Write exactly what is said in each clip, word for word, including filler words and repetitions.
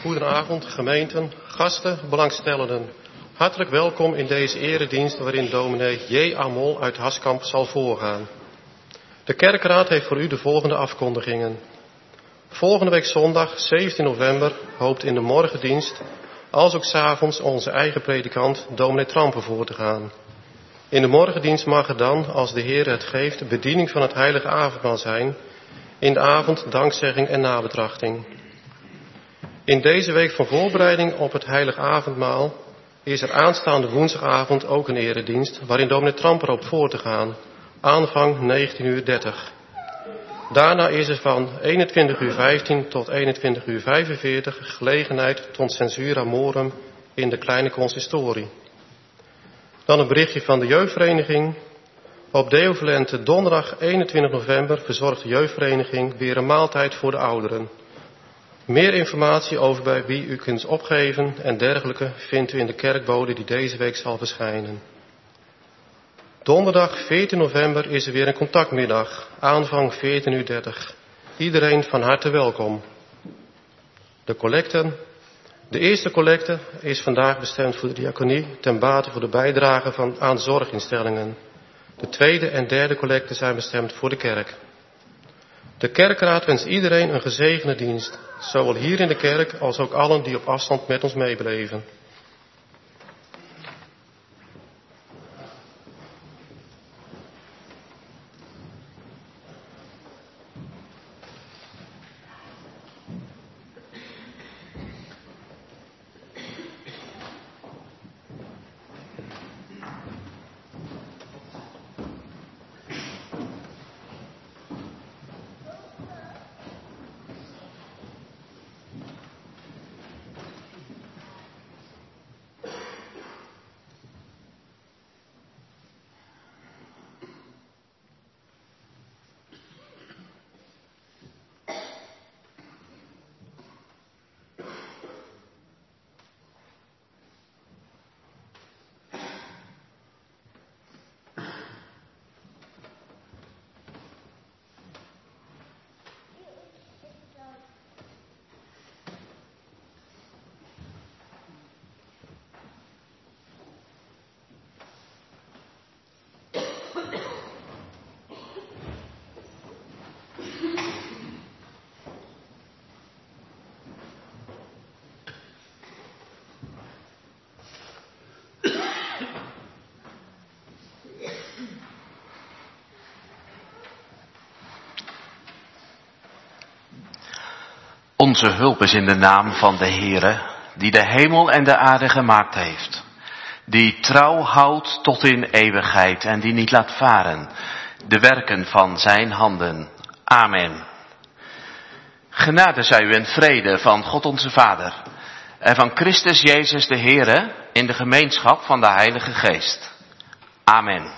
Goedenavond, gemeenten, gasten, belangstellenden. Hartelijk welkom in deze eredienst waarin dominee J. Amol uit Haskamp zal voorgaan. De kerkraad heeft voor u de volgende afkondigingen. Volgende week zondag, zeventien november, hoopt in de morgendienst, als ook 's avonds onze eigen predikant, dominee Trampen, voor te gaan. In de morgendienst mag er dan, als de Heer het geeft, bediening van het heilige avondmaal zijn. In de avond dankzegging en nabetrachting. In deze week van voorbereiding op het heilige avondmaal is er aanstaande woensdagavond ook een eredienst waarin dominee Tramper hoopt voor te gaan. Aanvang negentien uur dertig. Daarna is er van eenentwintig uur vijftien tot eenentwintig uur vijfenveertig gelegenheid tot censura morum in de kleine consistorie. Dan een berichtje van de jeugdvereniging. Op Deo Volente donderdag eenentwintig november verzorgt de jeugdvereniging weer een maaltijd voor de ouderen. Meer informatie over bij wie u kunt opgeven en dergelijke vindt u in de kerkbode die deze week zal verschijnen. Donderdag veertien november is er weer een contactmiddag, aanvang veertien uur dertig. Iedereen van harte welkom. De collecten. De eerste collecte is vandaag bestemd voor de diaconie ten bate voor de bijdrage van, aan zorginstellingen. De tweede en derde collecte zijn bestemd voor de kerk. De kerkraad wenst iedereen een gezegende dienst, zowel hier in de kerk als ook allen die op afstand met ons meebeleven. Onze hulp is in de naam van de Heere, die de hemel en de aarde gemaakt heeft. Die trouw houdt tot in eeuwigheid en die niet laat varen de werken van zijn handen. Amen. Genade zij u en vrede van God onze Vader en van Christus Jezus de Heere in de gemeenschap van de Heilige Geest. Amen.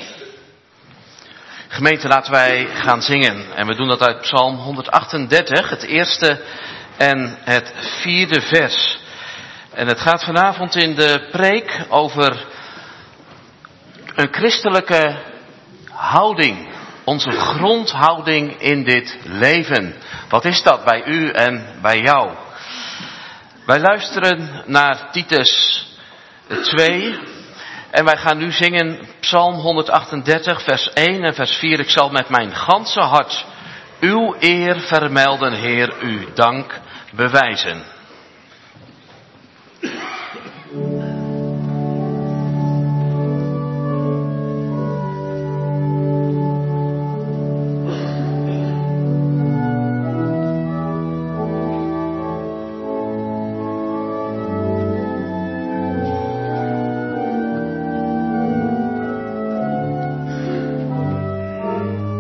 Gemeente, laten wij gaan zingen. En we doen dat uit Psalm honderdachtendertig, het eerste en het vierde vers. En het gaat vanavond in de preek over een christelijke houding. Onze grondhouding in dit leven. Wat is dat bij u en bij jou? Wij luisteren naar Titus twee. En wij gaan nu zingen Psalm honderdachtendertig, vers één en vers vier. Ik zal met mijn ganse hart uw eer vermelden, Heer, uw dank bewijzen.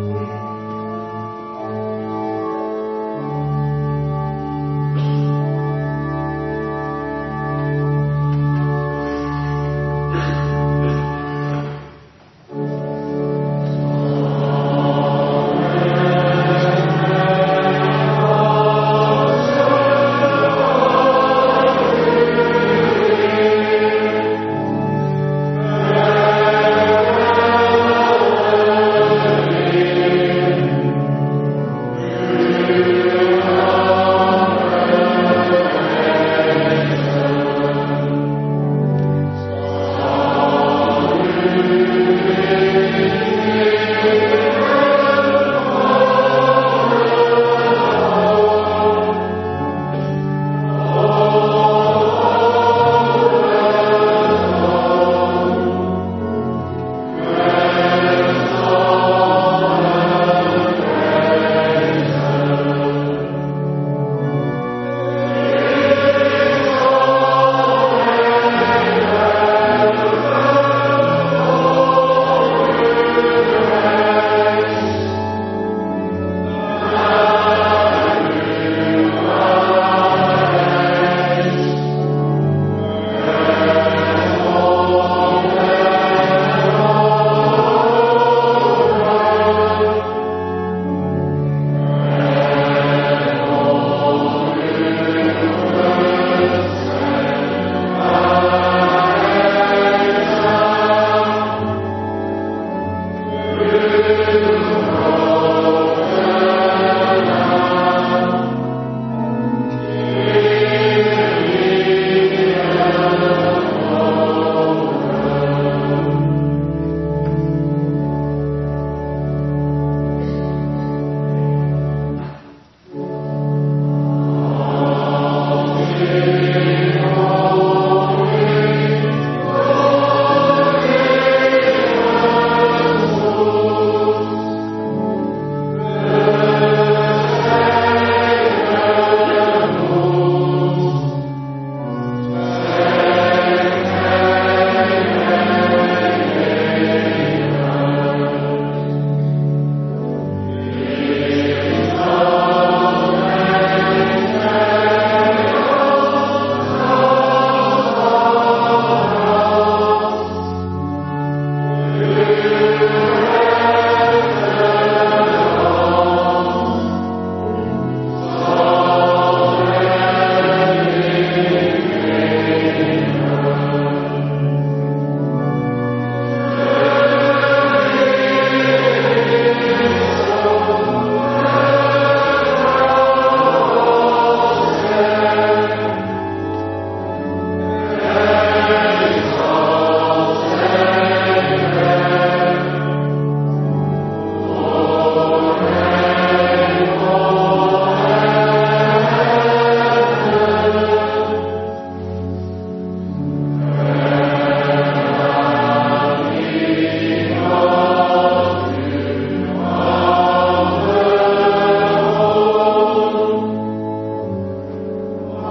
Thank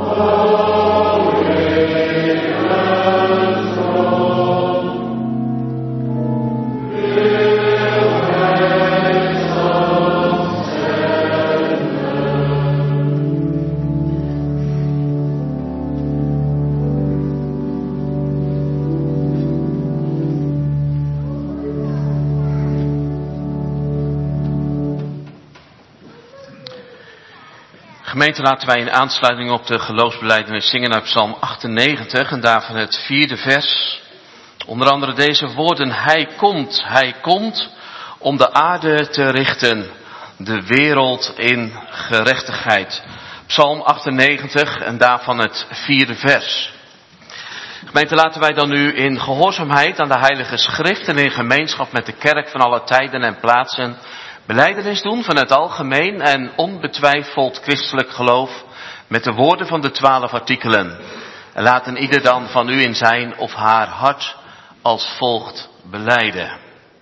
Gemeente, laten wij in aansluiting op de geloofsbelijdenis zingen uit Psalm achtennegentig en daarvan het vierde vers. Onder andere deze woorden: Hij komt, Hij komt om de aarde te richten, de wereld in gerechtigheid. Psalm achtennegentig en daarvan het vierde vers. Gemeente, laten wij dan nu in gehoorzaamheid aan de Heilige Schrift en in gemeenschap met de kerk van alle tijden en plaatsen belijdenis doen van het algemeen en onbetwijfeld christelijk geloof met de woorden van de twaalf artikelen. En laten ieder dan van u in zijn of haar hart als volgt belijden.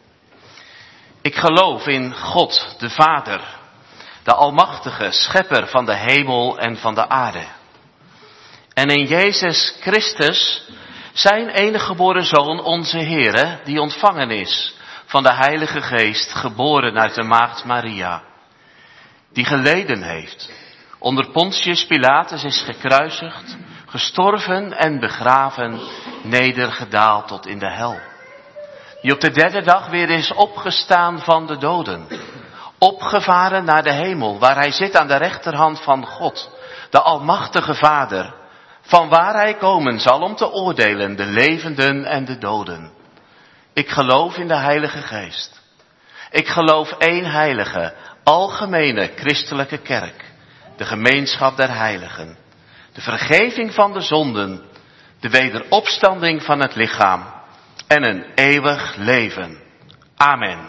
Ik geloof in God, de Vader, de Almachtige, Schepper van de hemel en van de aarde. En in Jezus Christus, zijn enige geboren Zoon, onze Heere, die ontvangen is van de Heilige Geest, geboren uit de maagd Maria, die geleden heeft, onder Pontius Pilatus is gekruisigd, gestorven en begraven, nedergedaald tot in de hel. Die op de derde dag weer is opgestaan van de doden, opgevaren naar de hemel, waar hij zit aan de rechterhand van God, de Almachtige Vader, van waar hij komen zal om te oordelen de levenden en de doden. Ik geloof in de Heilige Geest. Ik geloof één heilige, algemene christelijke kerk, de gemeenschap der heiligen, de vergeving van de zonden, de wederopstanding van het lichaam en een eeuwig leven. Amen.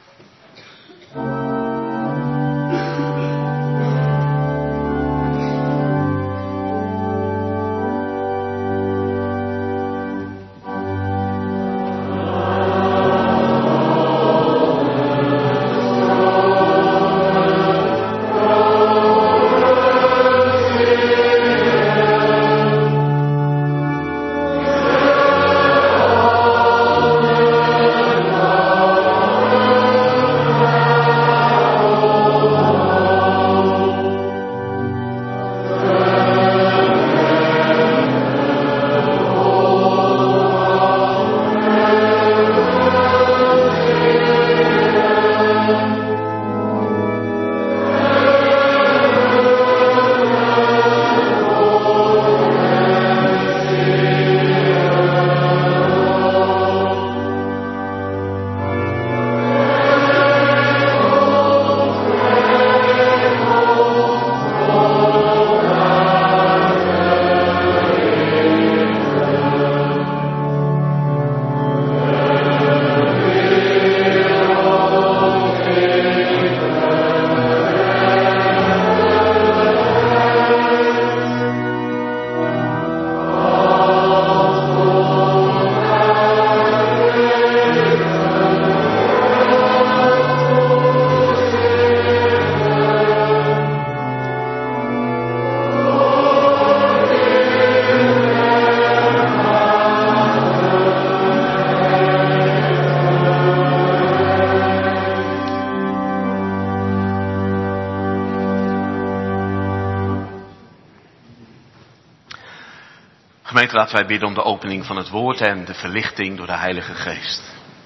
Gemeente, laten wij bidden om de opening van het woord en de verlichting door de Heilige Geest.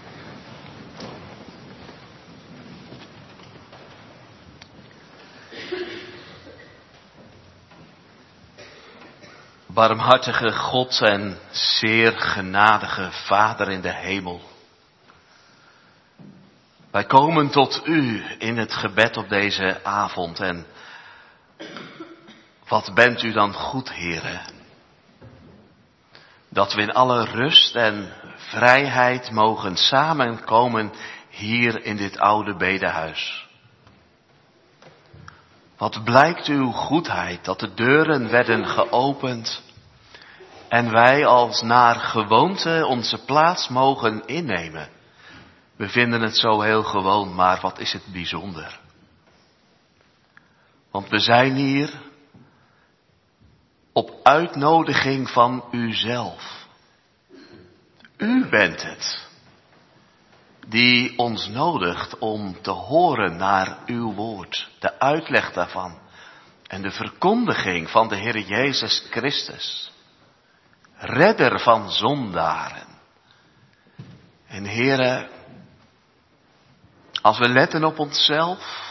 Barmhartige God en zeer genadige Vader in de hemel. Wij komen tot u in het gebed op deze avond en wat bent u dan goed, Heere? Dat we in alle rust en vrijheid mogen samenkomen hier in dit oude bedehuis. Wat blijkt uw goedheid dat de deuren werden geopend en wij als naar gewoonte onze plaats mogen innemen. We vinden het zo heel gewoon, maar wat is het bijzonder. Want we zijn hier op uitnodiging van uzelf. U bent het die ons nodigt om te horen naar uw woord, de uitleg daarvan en de verkondiging van de Heer Jezus Christus, redder van zondaren. En Heere, als we letten op onszelf,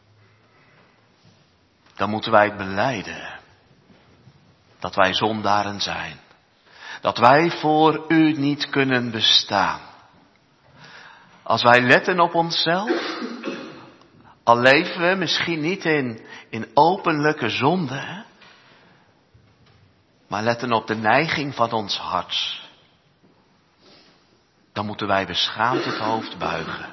dan moeten wij het belijden dat wij zondaren zijn. Dat wij voor u niet kunnen bestaan. Als wij letten op onszelf, al leven we misschien niet in, in openlijke zonde, maar letten op de neiging van ons hart, dan moeten wij beschaamd het hoofd buigen.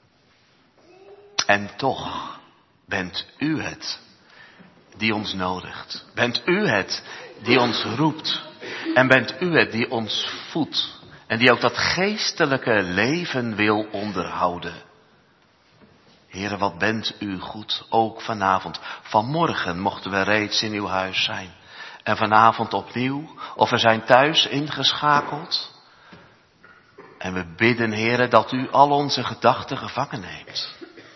En toch bent u het die ons nodigt. Bent u het die ons roept. En bent u het die ons voedt. En die ook dat geestelijke leven wil onderhouden. Heere, wat bent u goed, ook vanavond. Vanmorgen mochten we reeds in uw huis zijn. En vanavond opnieuw, of we zijn thuis ingeschakeld. En we bidden, Heere, dat u al onze gedachten gevangen neemt.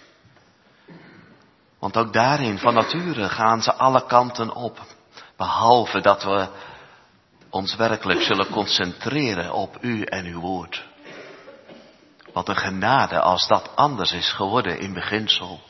Want ook daarin, van nature, gaan ze alle kanten op. Behalve dat we ons werkelijk zullen concentreren op u en uw woord. Wat een genade als dat anders is geworden in beginsel.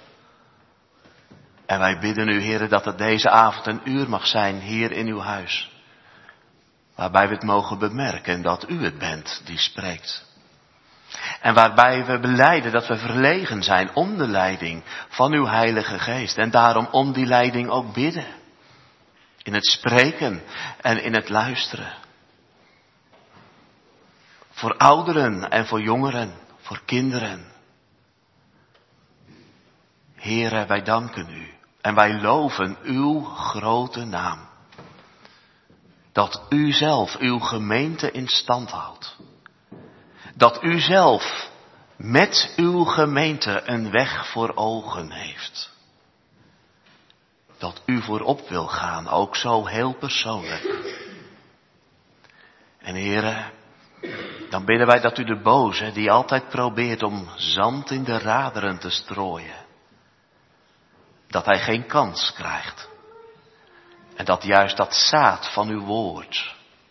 En wij bidden u, Heere, dat het deze avond een uur mag zijn hier in uw huis. Waarbij we het mogen bemerken dat u het bent die spreekt. En waarbij we belijden dat we verlegen zijn om de leiding van uw Heilige Geest. En daarom om die leiding ook bidden. In het spreken en in het luisteren. Voor ouderen en voor jongeren, voor kinderen. Heere, wij danken u en wij loven uw grote naam. Dat u zelf uw gemeente in stand houdt. Dat u zelf met uw gemeente een weg voor ogen heeft. Dat u voorop wil gaan, ook zo heel persoonlijk. En Heere, dan bidden wij dat u de boze, die altijd probeert om zand in de raderen te strooien, dat hij geen kans krijgt. En dat juist dat zaad van uw woord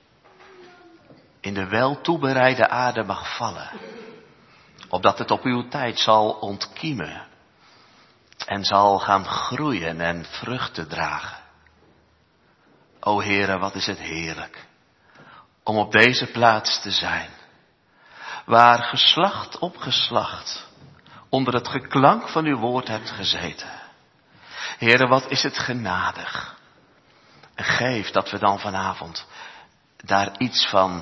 in de wel toebereide aarde mag vallen. Opdat het op uw tijd zal ontkiemen. En zal gaan groeien en vruchten dragen. O Heere, wat is het heerlijk. Om op deze plaats te zijn. Waar geslacht op geslacht onder het geklank van uw woord hebt gezeten. Heere, wat is het genadig. En geef dat we dan vanavond daar iets van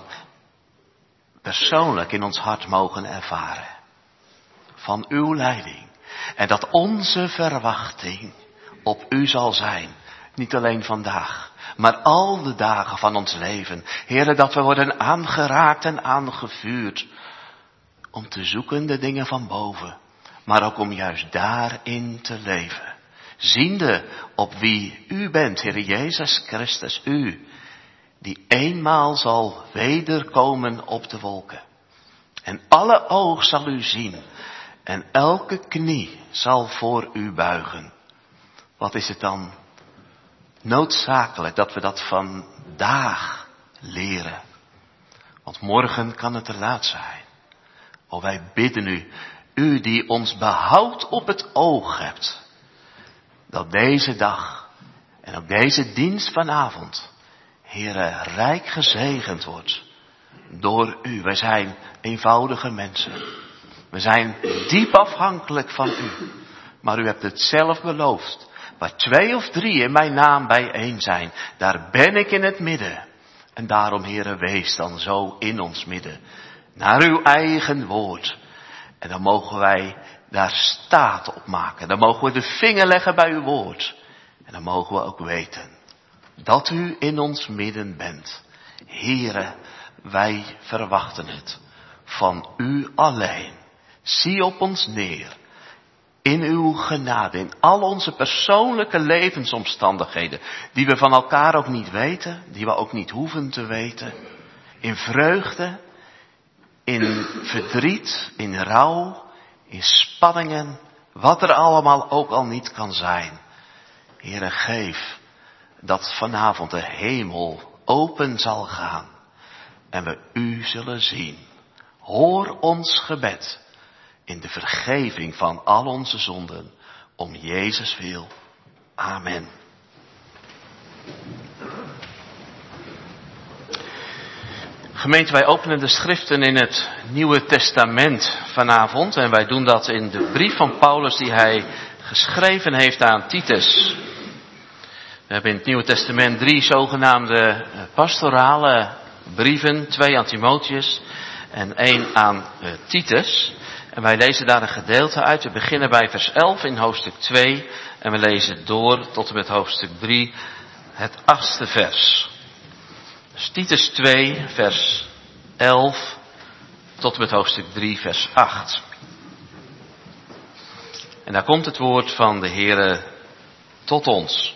persoonlijk in ons hart mogen ervaren. Van uw leiding. En dat onze verwachting op u zal zijn. Niet alleen vandaag, maar al de dagen van ons leven. Heere, dat we worden aangeraakt en aangevuurd. Om te zoeken de dingen van boven. Maar ook om juist daarin te leven. Ziende op wie u bent, Heere Jezus Christus, u. Die eenmaal zal wederkomen op de wolken. En alle oog zal u zien. En elke knie zal voor u buigen. Wat is het dan noodzakelijk dat we dat vandaag leren. Want morgen kan het te laat zijn. O, wij bidden u, u die ons behoud op het oog hebt. Dat deze dag en ook deze dienst vanavond, Heere, rijk gezegend wordt door u. Wij zijn eenvoudige mensen. We zijn diep afhankelijk van u. Maar u hebt het zelf beloofd. Waar twee of drie in mijn naam bijeen zijn, daar ben ik in het midden. En daarom, Heere, wees dan zo in ons midden. Naar uw eigen woord. En dan mogen wij daar staat op maken. Dan mogen we de vinger leggen bij uw woord. En dan mogen we ook weten dat u in ons midden bent. Heere, wij verwachten het van u alleen. Zie op ons neer. in uw genade, in al onze persoonlijke levensomstandigheden, die we van elkaar ook niet weten, die we ook niet hoeven te weten, in vreugde, in verdriet, in rouw, in spanningen, wat er allemaal ook al niet kan zijn. Heere, geef dat vanavond de hemel open zal gaan en we u zullen zien. Hoor ons gebed in de vergeving van al onze zonden, om Jezus wil. Amen. Gemeente, wij openen de schriften in het Nieuwe Testament vanavond. En wij doen dat in de brief van Paulus die hij geschreven heeft aan Titus. We hebben in het Nieuwe Testament drie zogenaamde pastorale brieven. Twee aan Timotheus en één aan uh, Titus. En wij lezen daar een gedeelte uit. We beginnen bij vers elf in hoofdstuk twee. En we lezen door tot en met hoofdstuk drie, het achtste vers. Dus Titus twee, vers elf, tot en met hoofdstuk drie, vers acht. En daar komt het woord van de Heere tot ons.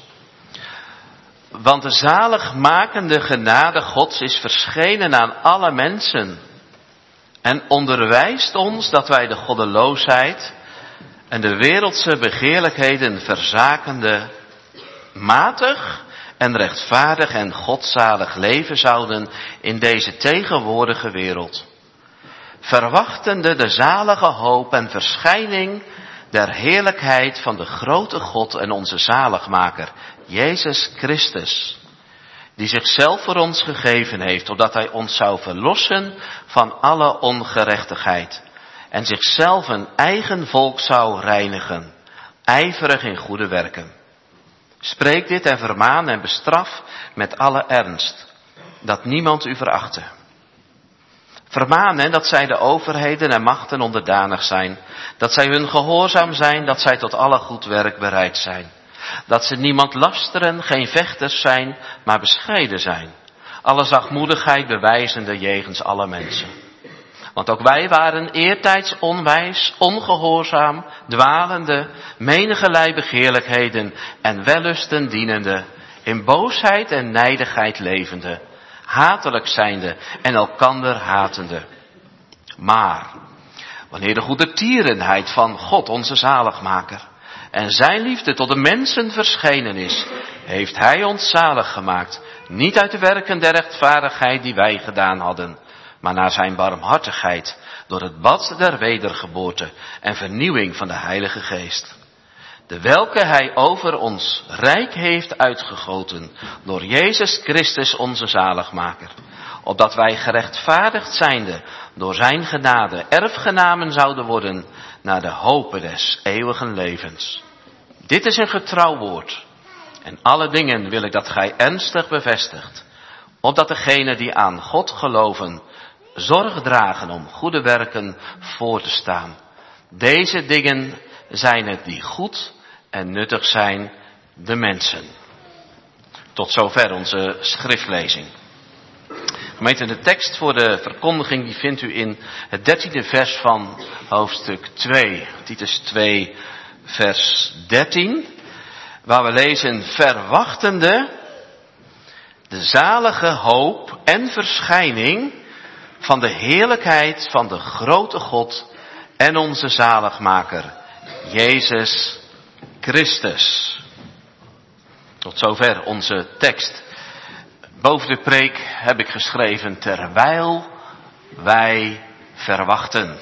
Want de zaligmakende genade Gods is verschenen aan alle mensen en onderwijst ons dat wij de goddeloosheid en de wereldse begeerlijkheden verzakende matig en rechtvaardig en godzalig leven zouden in deze tegenwoordige wereld. Verwachtende de zalige hoop en verschijning der heerlijkheid van de grote God en onze zaligmaker, Jezus Christus, die zichzelf voor ons gegeven heeft, opdat hij ons zou verlossen van alle ongerechtigheid en zichzelf een eigen volk zou reinigen, ijverig in goede werken. Spreek dit en vermaan en bestraf met alle ernst, dat niemand u verachte. Vermaan hen dat zij de overheden en machten onderdanig zijn, dat zij hun gehoorzaam zijn, dat zij tot alle goed werk bereid zijn. Dat ze niemand lasteren, geen vechters zijn, maar bescheiden zijn. Alle zachtmoedigheid bewijzende jegens alle mensen. Want ook wij waren eertijds onwijs, ongehoorzaam, dwalende, menigerlei begeerlijkheden en wellusten dienende, in boosheid en nijdigheid levende, hatelijk zijnde en elkander hatende. Maar, wanneer de goede tierenheid van God onze zaligmaker en zijn liefde tot de mensen verschenen is, heeft hij ons zalig gemaakt, niet uit de werken der rechtvaardigheid die wij gedaan hadden, maar naar zijn barmhartigheid, door het bad der wedergeboorte en vernieuwing van de Heilige Geest. De welke hij over ons rijk heeft uitgegoten, door Jezus Christus onze zaligmaker, opdat wij gerechtvaardigd zijnde door zijn genade erfgenamen zouden worden naar de hope des eeuwigen levens. Dit is een getrouw woord, en alle dingen wil ik dat gij ernstig bevestigt, opdat degenen die aan God geloven zorg dragen om goede werken voor te staan. Deze dingen zijn het die goed en nuttig zijn de mensen. Tot zover onze schriftlezing. Gemeente, de tekst voor de verkondiging die vindt u in het dertiende vers van hoofdstuk twee. Titus twee vers dertien. Waar we lezen: verwachtende de zalige hoop en verschijning van de heerlijkheid van de grote God en onze zaligmaker, Jezus Christus. Tot zover onze tekst. Boven de preek heb ik geschreven: terwijl wij verwachten.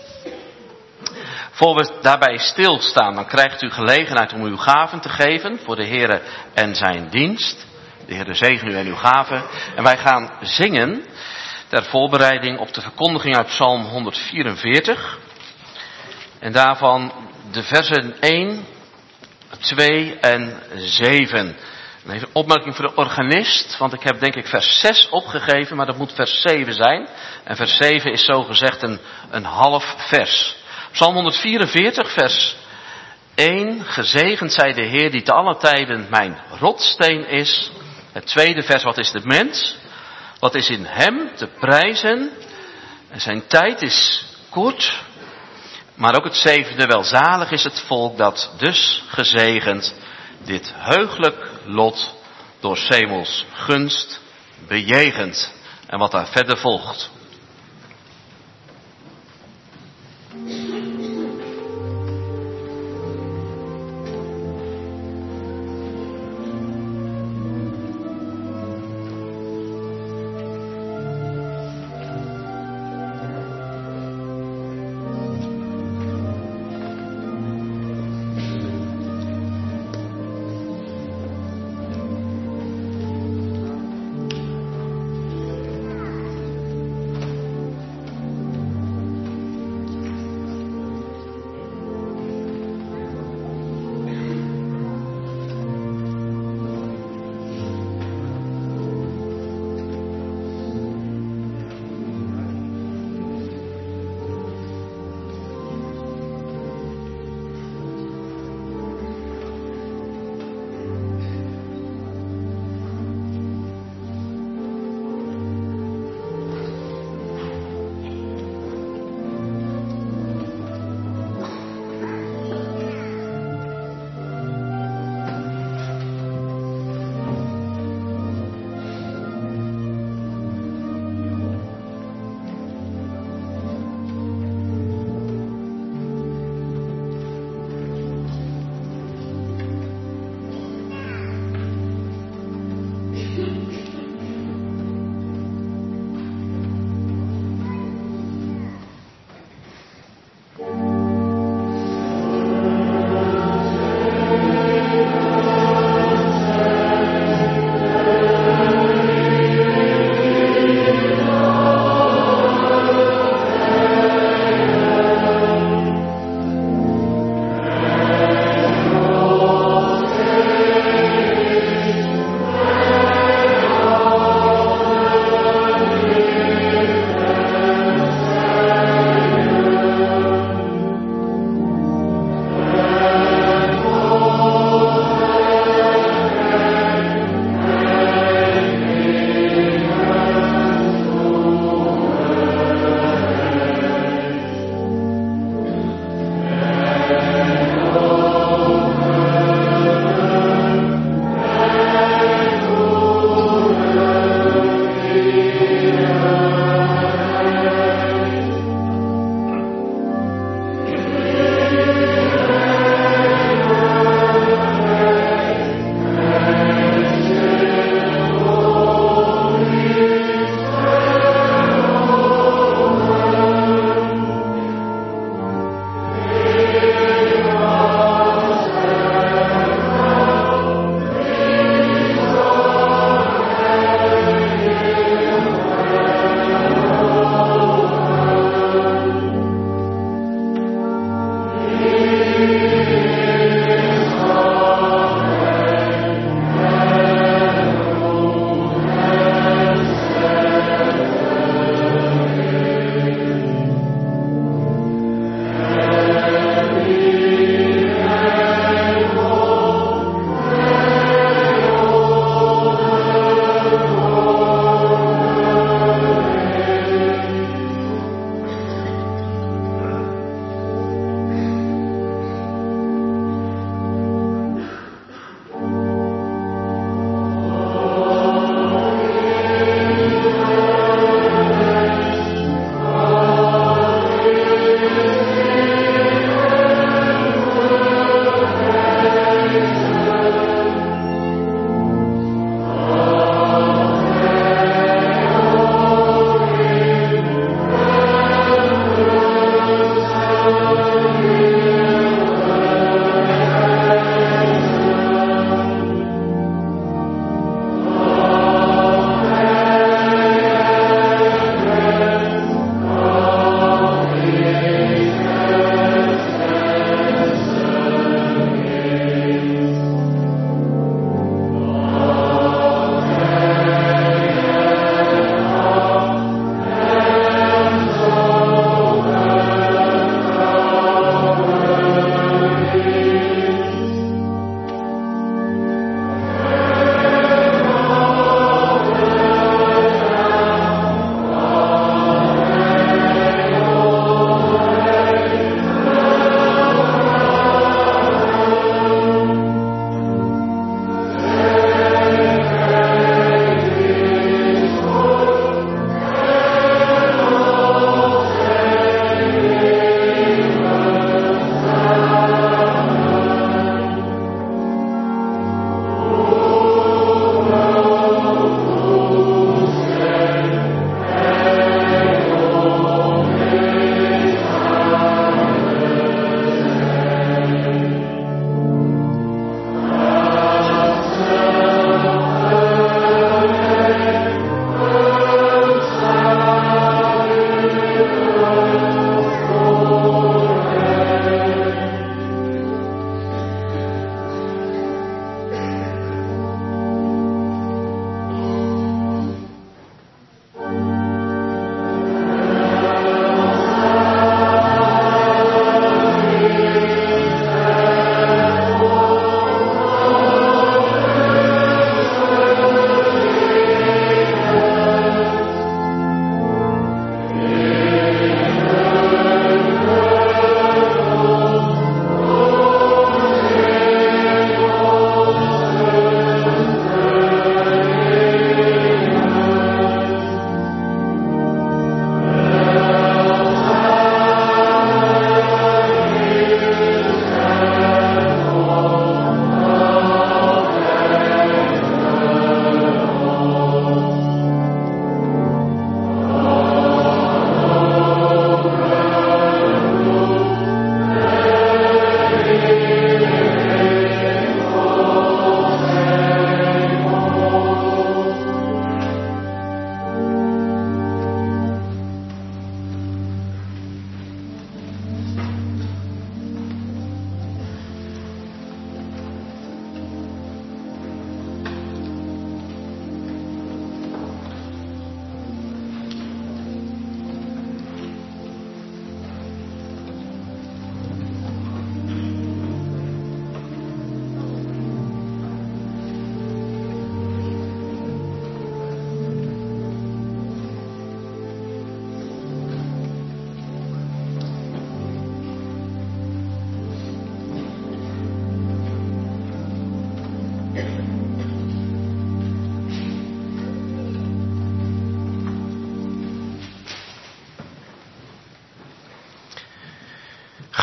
Voor we daarbij stilstaan, dan krijgt u gelegenheid om uw gaven te geven voor de Heere en zijn dienst. De Heere zegen u en uw gaven. En wij gaan zingen ter voorbereiding op de verkondiging uit Psalm honderdvierenveertig. En daarvan de versen één, twee en zeven. Even een opmerking voor de organist, want ik heb denk ik vers zes opgegeven, maar dat moet vers zeven zijn. En vers zeven is zogezegd een, een half vers. Psalm honderdvierenveertig, vers één. Gezegend zij de Heer die te alle tijden mijn rotsteen is. Het tweede vers: wat is de mens? Wat is in hem te prijzen? En zijn tijd is kort. Maar ook het zevende, welzalig is het volk dat dus gezegend dit heuglijk lot door 's hemels gunst bejegent. En wat daar verder volgt.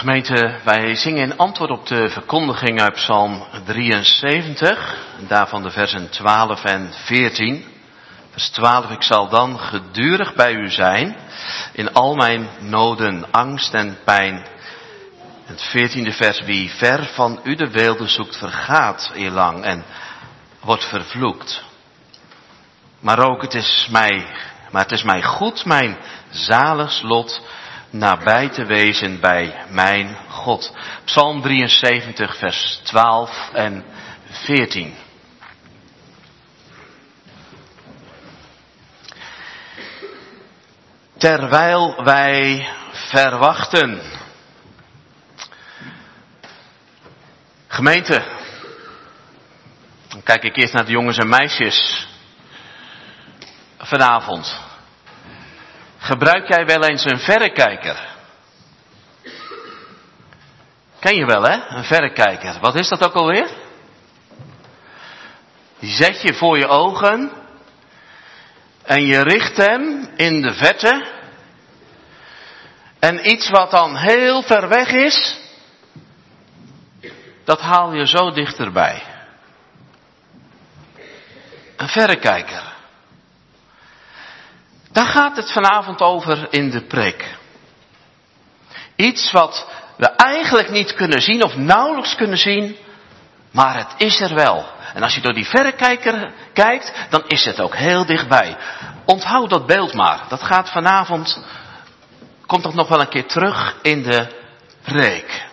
Gemeente, wij zingen in antwoord op de verkondiging uit Psalm drieënzeventig, daarvan de versen twaalf en veertien. Vers twaalf, ik zal dan gedurig bij u zijn, in al mijn noden, angst en pijn. Het veertiende vers, wie ver van u de weelde zoekt, vergaat eerlang en wordt vervloekt. Maar ook het is mij, maar het is mij goed, mijn zalig lot, nabij te wezen bij mijn God. Psalm drieënzeventig, vers twaalf en veertien. Terwijl wij verwachten. Gemeente, dan kijk ik eerst naar de jongens en meisjes vanavond. Gebruik jij wel eens een verrekijker? Ken je wel, hè? Een verrekijker. Wat is dat ook alweer? Die zet je voor je ogen en je richt hem in de verte. En iets wat dan heel ver weg is, dat haal je zo dichterbij. Een verrekijker. Daar gaat het vanavond over in de preek. Iets wat we eigenlijk niet kunnen zien of nauwelijks kunnen zien, maar het is er wel. En als je door die verrekijker kijkt, dan is het ook heel dichtbij. Onthoud dat beeld maar. Dat gaat vanavond, komt dat nog wel een keer terug in de preek.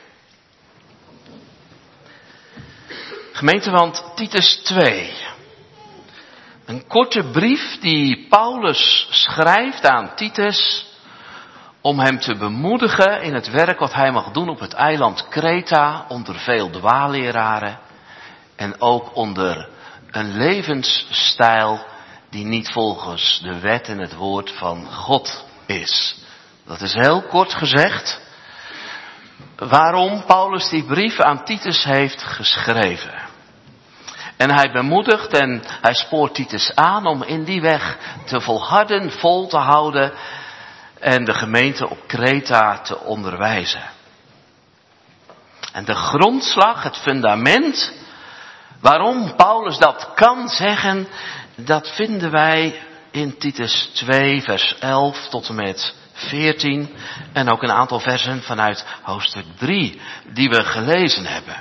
Gemeente, want Titus twee. Een korte brief die Paulus schrijft aan Titus om hem te bemoedigen in het werk wat hij mag doen op het eiland Kreta onder veel dwaalleraren en ook onder een levensstijl die niet volgens de wet en het woord van God is. Dat is heel kort gezegd waarom Paulus die brief aan Titus heeft geschreven. En hij bemoedigt en hij spoort Titus aan om in die weg te volharden, vol te houden en de gemeente op Kreta te onderwijzen. En de grondslag, het fundament, waarom Paulus dat kan zeggen, dat vinden wij in Titus twee, vers elf tot en met veertien en ook een aantal versen vanuit hoofdstuk drie die we gelezen hebben.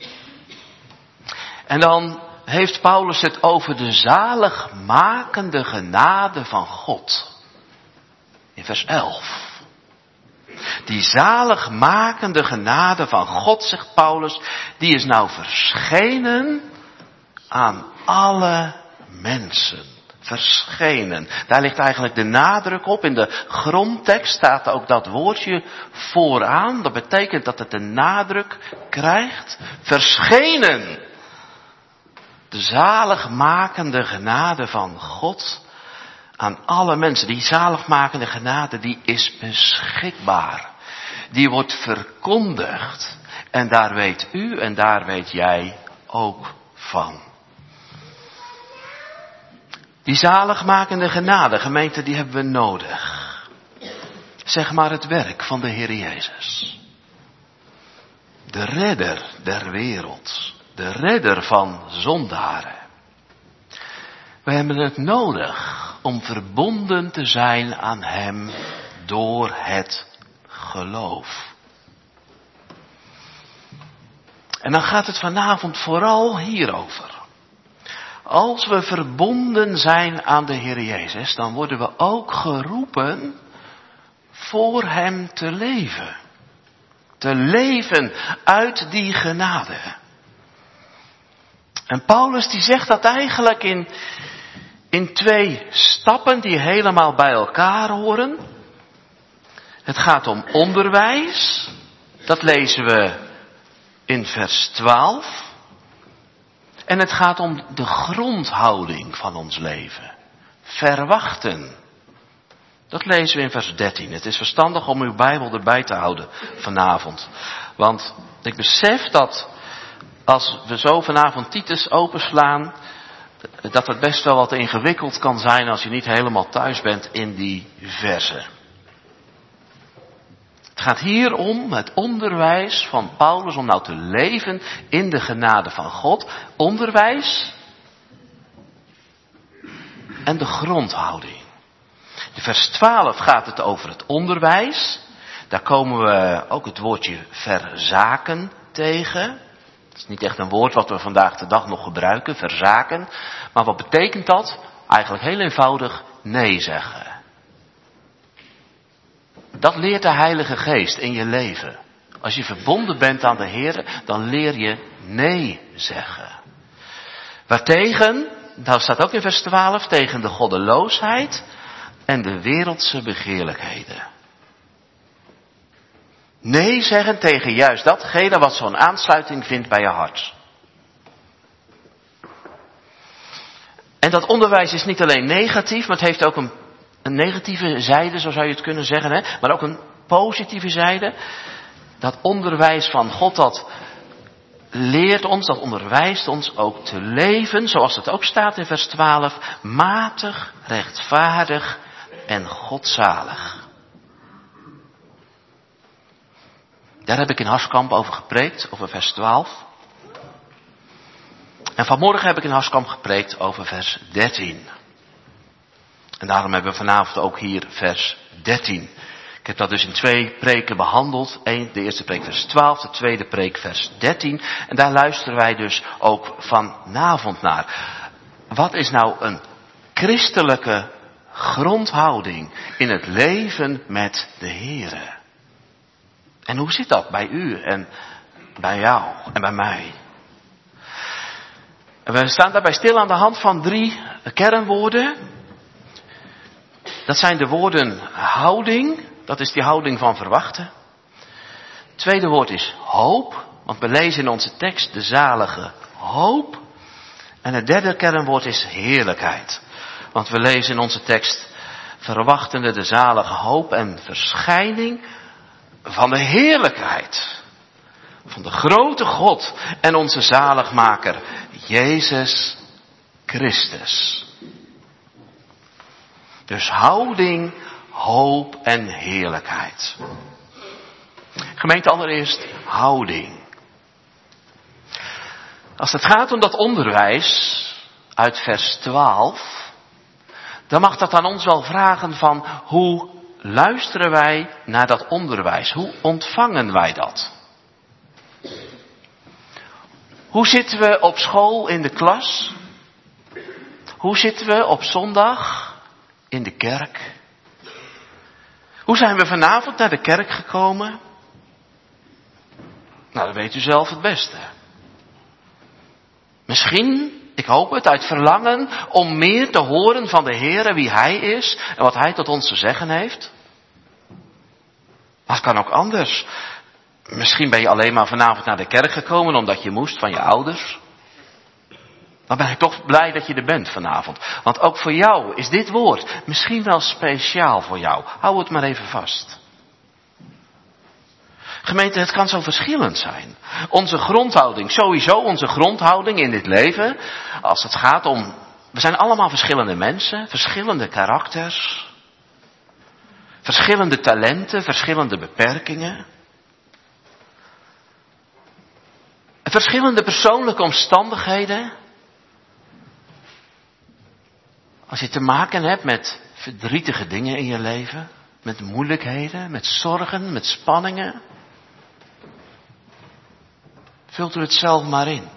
En dan heeft Paulus het over de zaligmakende genade van God. In vers elf. Die zaligmakende genade van God, zegt Paulus, die is nou verschenen aan alle mensen. Verschenen. Daar ligt eigenlijk de nadruk op. In de grondtekst staat ook dat woordje vooraan. Dat betekent dat het een nadruk krijgt. Verschenen. De zaligmakende genade van God aan alle mensen. Die zaligmakende genade die is beschikbaar. Die wordt verkondigd. En daar weet u en daar weet jij ook van. Die zaligmakende genade, gemeente, die hebben we nodig. Zeg maar het werk van de Heer Jezus. De redder der wereld. De redder van zondaren. We hebben het nodig om verbonden te zijn aan Hem door het geloof. En dan gaat het vanavond vooral hierover. Als we verbonden zijn aan de Heer Jezus, dan worden we ook geroepen voor Hem te leven. Te leven uit die genade. En Paulus die zegt dat eigenlijk in, in twee stappen die helemaal bij elkaar horen. Het gaat om onderwijs. Dat lezen we in vers twaalf. En het gaat om de grondhouding van ons leven. Verwachten. Dat lezen we in vers dertien. Het is verstandig om uw Bijbel erbij te houden vanavond. Want ik besef dat als we zo vanavond Titus openslaan, dat het best wel wat ingewikkeld kan zijn als je niet helemaal thuis bent in die verzen. Het gaat hier om het onderwijs van Paulus om nou te leven in de genade van God. Onderwijs en de grondhouding. In vers twaalf gaat het over het onderwijs. Daar komen we ook het woordje verzaken tegen. Het is niet echt een woord wat we vandaag de dag nog gebruiken, verzaken. Maar wat betekent dat? Eigenlijk heel eenvoudig nee zeggen. Dat leert de Heilige Geest in je leven. Als je verbonden bent aan de Heer, dan leer je nee zeggen. Waartegen, dat staat ook in vers twaalf, tegen de goddeloosheid en de wereldse begeerlijkheden. Nee zeggen tegen juist datgene wat zo'n aansluiting vindt bij je hart. En dat onderwijs is niet alleen negatief, maar het heeft ook een, een negatieve zijde, zo zou je het kunnen zeggen, hè? Maar ook een positieve zijde. Dat onderwijs van God, dat leert ons, dat onderwijst ons ook te leven, zoals het ook staat in vers twaalf, matig, rechtvaardig en godzalig. Daar heb ik in Harskamp over gepreekt, over vers twaalf. En vanmorgen heb ik in Harskamp gepreekt over vers dertien. En daarom hebben we vanavond ook hier vers dertien. Ik heb dat dus in twee preken behandeld. Eén, de eerste preek vers twaalf, de tweede preek vers dertien. En daar luisteren wij dus ook vanavond naar. Wat is nou een christelijke grondhouding in het leven met de Here? En hoe zit dat bij u en bij jou en bij mij? En we staan daarbij stil aan de hand van drie kernwoorden. Dat zijn de woorden houding, dat is die houding van verwachten. Het tweede woord is hoop, want we lezen in onze tekst de zalige hoop. En het derde kernwoord is heerlijkheid. Want we lezen in onze tekst verwachtende de zalige hoop en verschijning van de heerlijkheid. Van de grote God en onze zaligmaker, Jezus Christus. Dus houding, hoop en heerlijkheid. Gemeente, allereerst houding. Als het gaat om dat onderwijs uit vers twaalf, dan mag dat aan ons wel vragen van hoe luisteren wij naar dat onderwijs? Hoe ontvangen wij dat? Hoe zitten we op school in de klas? Hoe zitten we op zondag in de kerk? Hoe zijn we vanavond naar de kerk gekomen? Nou, dat weet u zelf het beste. Misschien, ik hoop het, uit verlangen om meer te horen van de Heere, wie Hij is en wat Hij tot ons te zeggen heeft. Maar het kan ook anders. Misschien ben je alleen maar vanavond naar de kerk gekomen omdat je moest van je ouders. Dan ben ik toch blij dat je er bent vanavond. Want ook voor jou is dit woord misschien wel speciaal voor jou. Hou het maar even vast. Gemeente, het kan zo verschillend zijn. Onze grondhouding, sowieso onze grondhouding in dit leven. Als het gaat om, we zijn allemaal verschillende mensen, verschillende karakters. Verschillende talenten, verschillende beperkingen. Verschillende persoonlijke omstandigheden. Als je te maken hebt met verdrietige dingen in je leven, met moeilijkheden, met zorgen, met spanningen. Vult u het zelf maar in.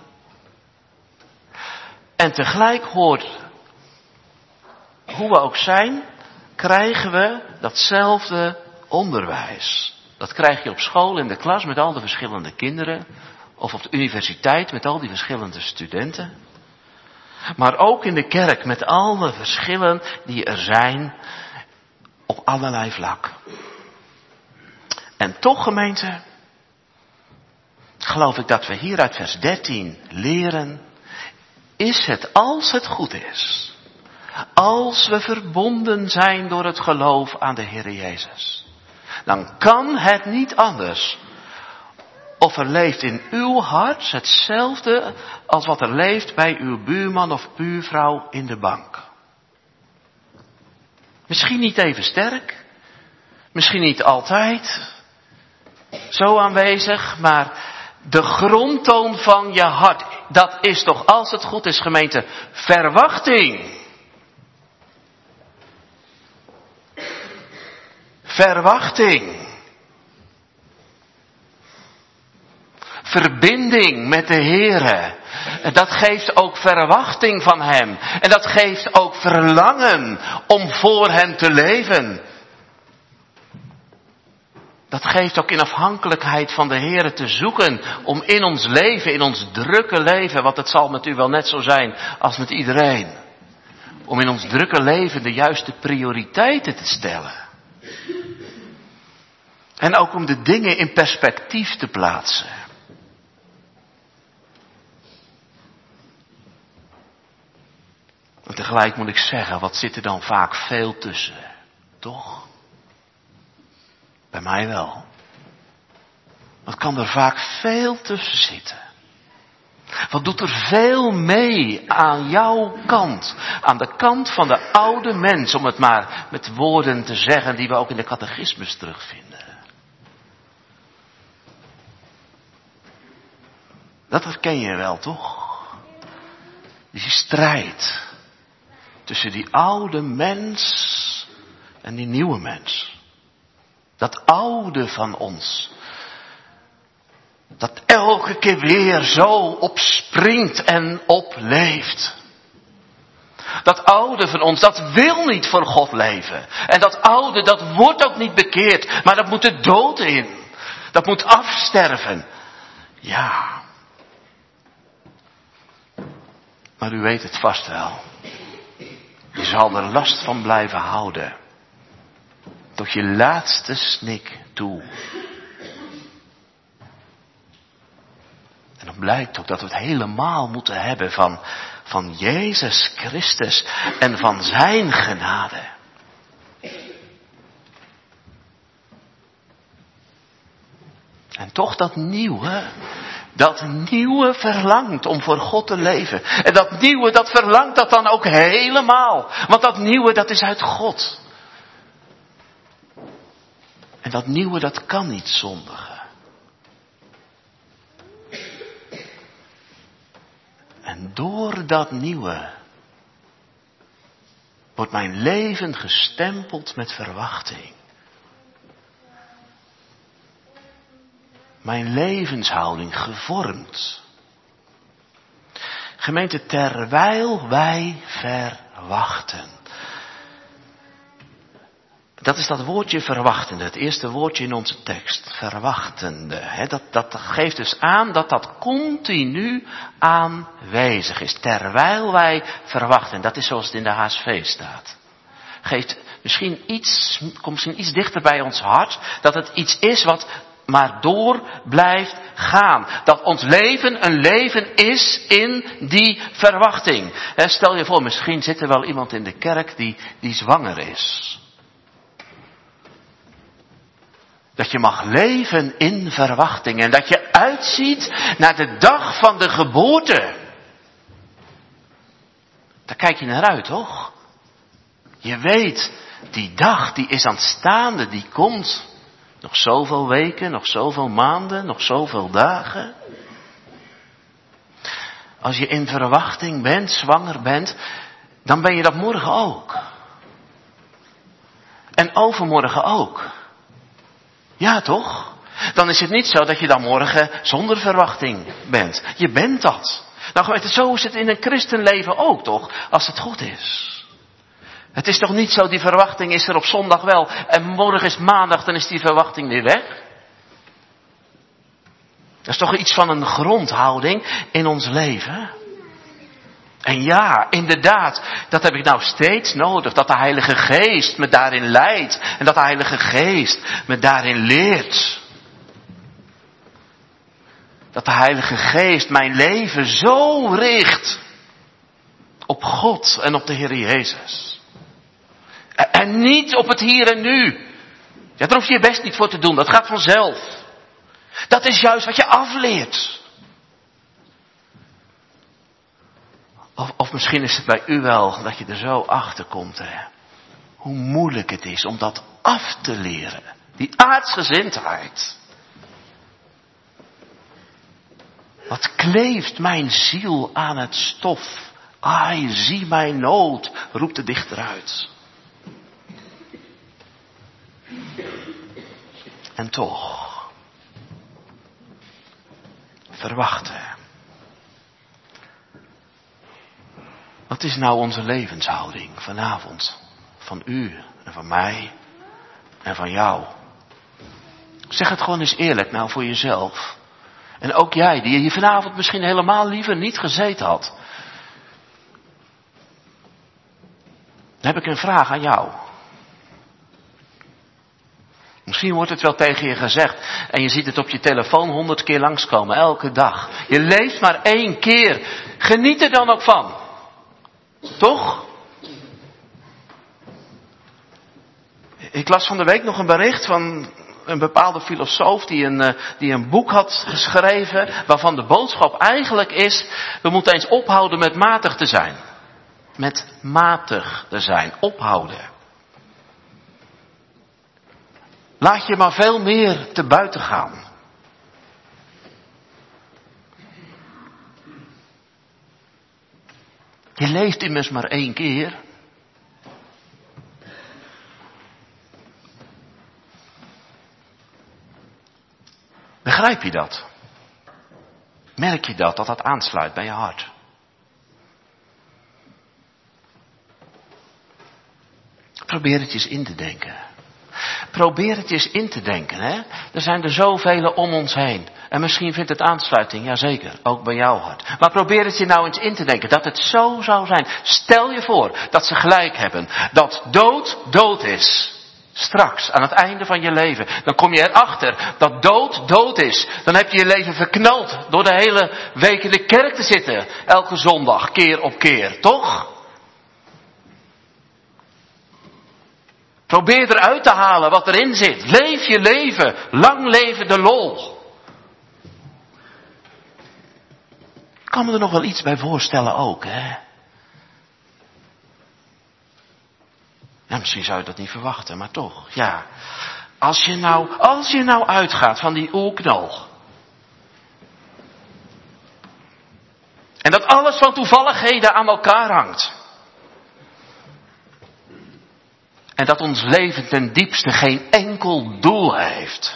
En tegelijk hoort, hoe we ook zijn, krijgen we datzelfde onderwijs. Dat krijg je op school in de klas met al de verschillende kinderen. Of op de universiteit met al die verschillende studenten. Maar ook in de kerk met alle verschillen die er zijn op allerlei vlakken. En toch, gemeente, geloof ik dat we hier uit vers dertien leren, is het als het goed is, als we verbonden zijn door het geloof aan de Heer Jezus, dan kan het niet anders. Of er leeft in uw hart hetzelfde als wat er leeft bij uw buurman of buurvrouw in de bank. Misschien niet even sterk. Misschien niet altijd. zo aanwezig, maar de grondtoon van je hart, dat is toch, als het goed is gemeente, verwachting. Verwachting. Verbinding met de Heere. En dat geeft ook verwachting van Hem. En dat geeft ook verlangen om voor Hem te leven. Dat geeft ook in afhankelijkheid van de Heere te zoeken om in ons leven, in ons drukke leven, want het zal met u wel net zo zijn als met iedereen. Om in ons drukke leven de juiste prioriteiten te stellen. En ook om de dingen in perspectief te plaatsen. En tegelijk moet ik zeggen, wat zit er dan vaak veel tussen? Toch? Bij mij wel. Wat kan er vaak veel tussen zitten? Wat doet er veel mee aan jouw kant? Aan de kant van de oude mens, om het maar met woorden te zeggen die we ook in de catechismus terugvinden. Dat herken je wel, toch? Die strijd tussen die oude mens en die nieuwe mens. Dat oude van ons. Dat elke keer weer zo opspringt en opleeft. Dat oude van ons, dat wil niet voor God leven. En dat oude, dat wordt ook niet bekeerd. Maar dat moet de dood in. Dat moet afsterven. Ja. Maar u weet het vast wel. Je zal er last van blijven houden. Tot je laatste snik toe. En dan blijkt ook dat we het helemaal moeten hebben van, van Jezus Christus en van zijn genade. En toch dat nieuwe, dat nieuwe verlangt om voor God te leven. En dat nieuwe, dat verlangt dat dan ook helemaal. Want dat nieuwe, dat is uit God. En dat nieuwe, dat kan niet zondigen. En door dat nieuwe wordt mijn leven gestempeld met verwachting. Mijn levenshouding gevormd. Gemeente, terwijl wij verwachten. Dat is dat woordje verwachtende, het eerste woordje in onze tekst. Verwachtende. He, dat, dat geeft dus aan dat dat continu aanwezig is. Terwijl wij verwachten. Dat is zoals het in de H S V staat. Geeft misschien iets, komt misschien iets dichter bij ons hart. Dat het iets is wat maar door blijft gaan. Dat ons leven een leven is in die verwachting. He, stel je voor, misschien zit er wel iemand in de kerk die, die zwanger is. Dat je mag leven in verwachting. En dat je uitziet naar de dag van de geboorte. Daar kijk je naar uit, toch? Je weet, die dag die is aanstaande, die komt. Nog zoveel weken, nog zoveel maanden, nog zoveel dagen. Als je in verwachting bent, zwanger bent, dan ben je dat morgen ook. En overmorgen ook. Ja, toch? Dan is het niet zo dat je dan morgen zonder verwachting bent. Je bent dat. Nou, zo is het in een christenleven ook, toch? Als het goed is. Het is toch niet zo, die verwachting is er op zondag wel. En morgen is maandag, dan is die verwachting weer weg. Dat is toch iets van een grondhouding in ons leven. En ja, inderdaad, dat heb ik nou steeds nodig. Dat de Heilige Geest me daarin leidt. En dat de Heilige Geest me daarin leert. Dat de Heilige Geest mijn leven zo richt. Op God en op de Heer Jezus. En niet op het hier en nu. Ja, daar hoef je je best niet voor te doen. Dat gaat vanzelf. Dat is juist wat je afleert. Of, of misschien is het bij u wel dat je er zo achter komt. Hè? Hoe moeilijk het is om dat af te leren. Die aardsgezindheid. Wat kleeft mijn ziel aan het stof. Ai, zie mijn nood, roept de dichter uit. En toch, verwachten. Wat is nou onze levenshouding vanavond? Van u en van mij en van jou. Zeg het gewoon eens eerlijk nou voor jezelf. En ook jij die hier vanavond misschien helemaal liever niet gezeten had. Dan heb ik een vraag aan jou. Misschien wordt het wel tegen je gezegd en je ziet het op je telefoon honderd keer langskomen, elke dag. Je leeft maar één keer. Geniet er dan ook van. Toch? Ik las van de week nog een bericht van een bepaalde filosoof die een, die een boek had geschreven waarvan de boodschap eigenlijk is, we moeten eens ophouden met matig te zijn. Met matig te zijn. Ophouden. Laat je maar veel meer te buiten gaan. Je leeft immers maar één keer. Begrijp je dat? Merk je dat, dat dat aansluit bij je hart? Probeer het eens in te denken. Probeer het eens in te denken. Hè? Er zijn er zoveel om ons heen. En misschien vindt het aansluiting, jazeker, ook bij jouw hart. Maar probeer het je nou eens in te denken, dat het zo zou zijn. Stel je voor dat ze gelijk hebben. Dat dood, dood is. Straks, aan het einde van je leven. Dan kom je erachter dat dood, dood is. Dan heb je je leven verknald door de hele week in de kerk te zitten. Elke zondag, keer op keer, toch? Probeer eruit te halen wat erin zit. Leef je leven. Lang leven de lol. Ik kan me er nog wel iets bij voorstellen ook, hè. Ja, misschien zou je dat niet verwachten, maar toch, ja. Als je nou, als je nou uitgaat van die oerknal. En dat alles van toevalligheden aan elkaar hangt. En dat ons leven ten diepste geen enkel doel heeft.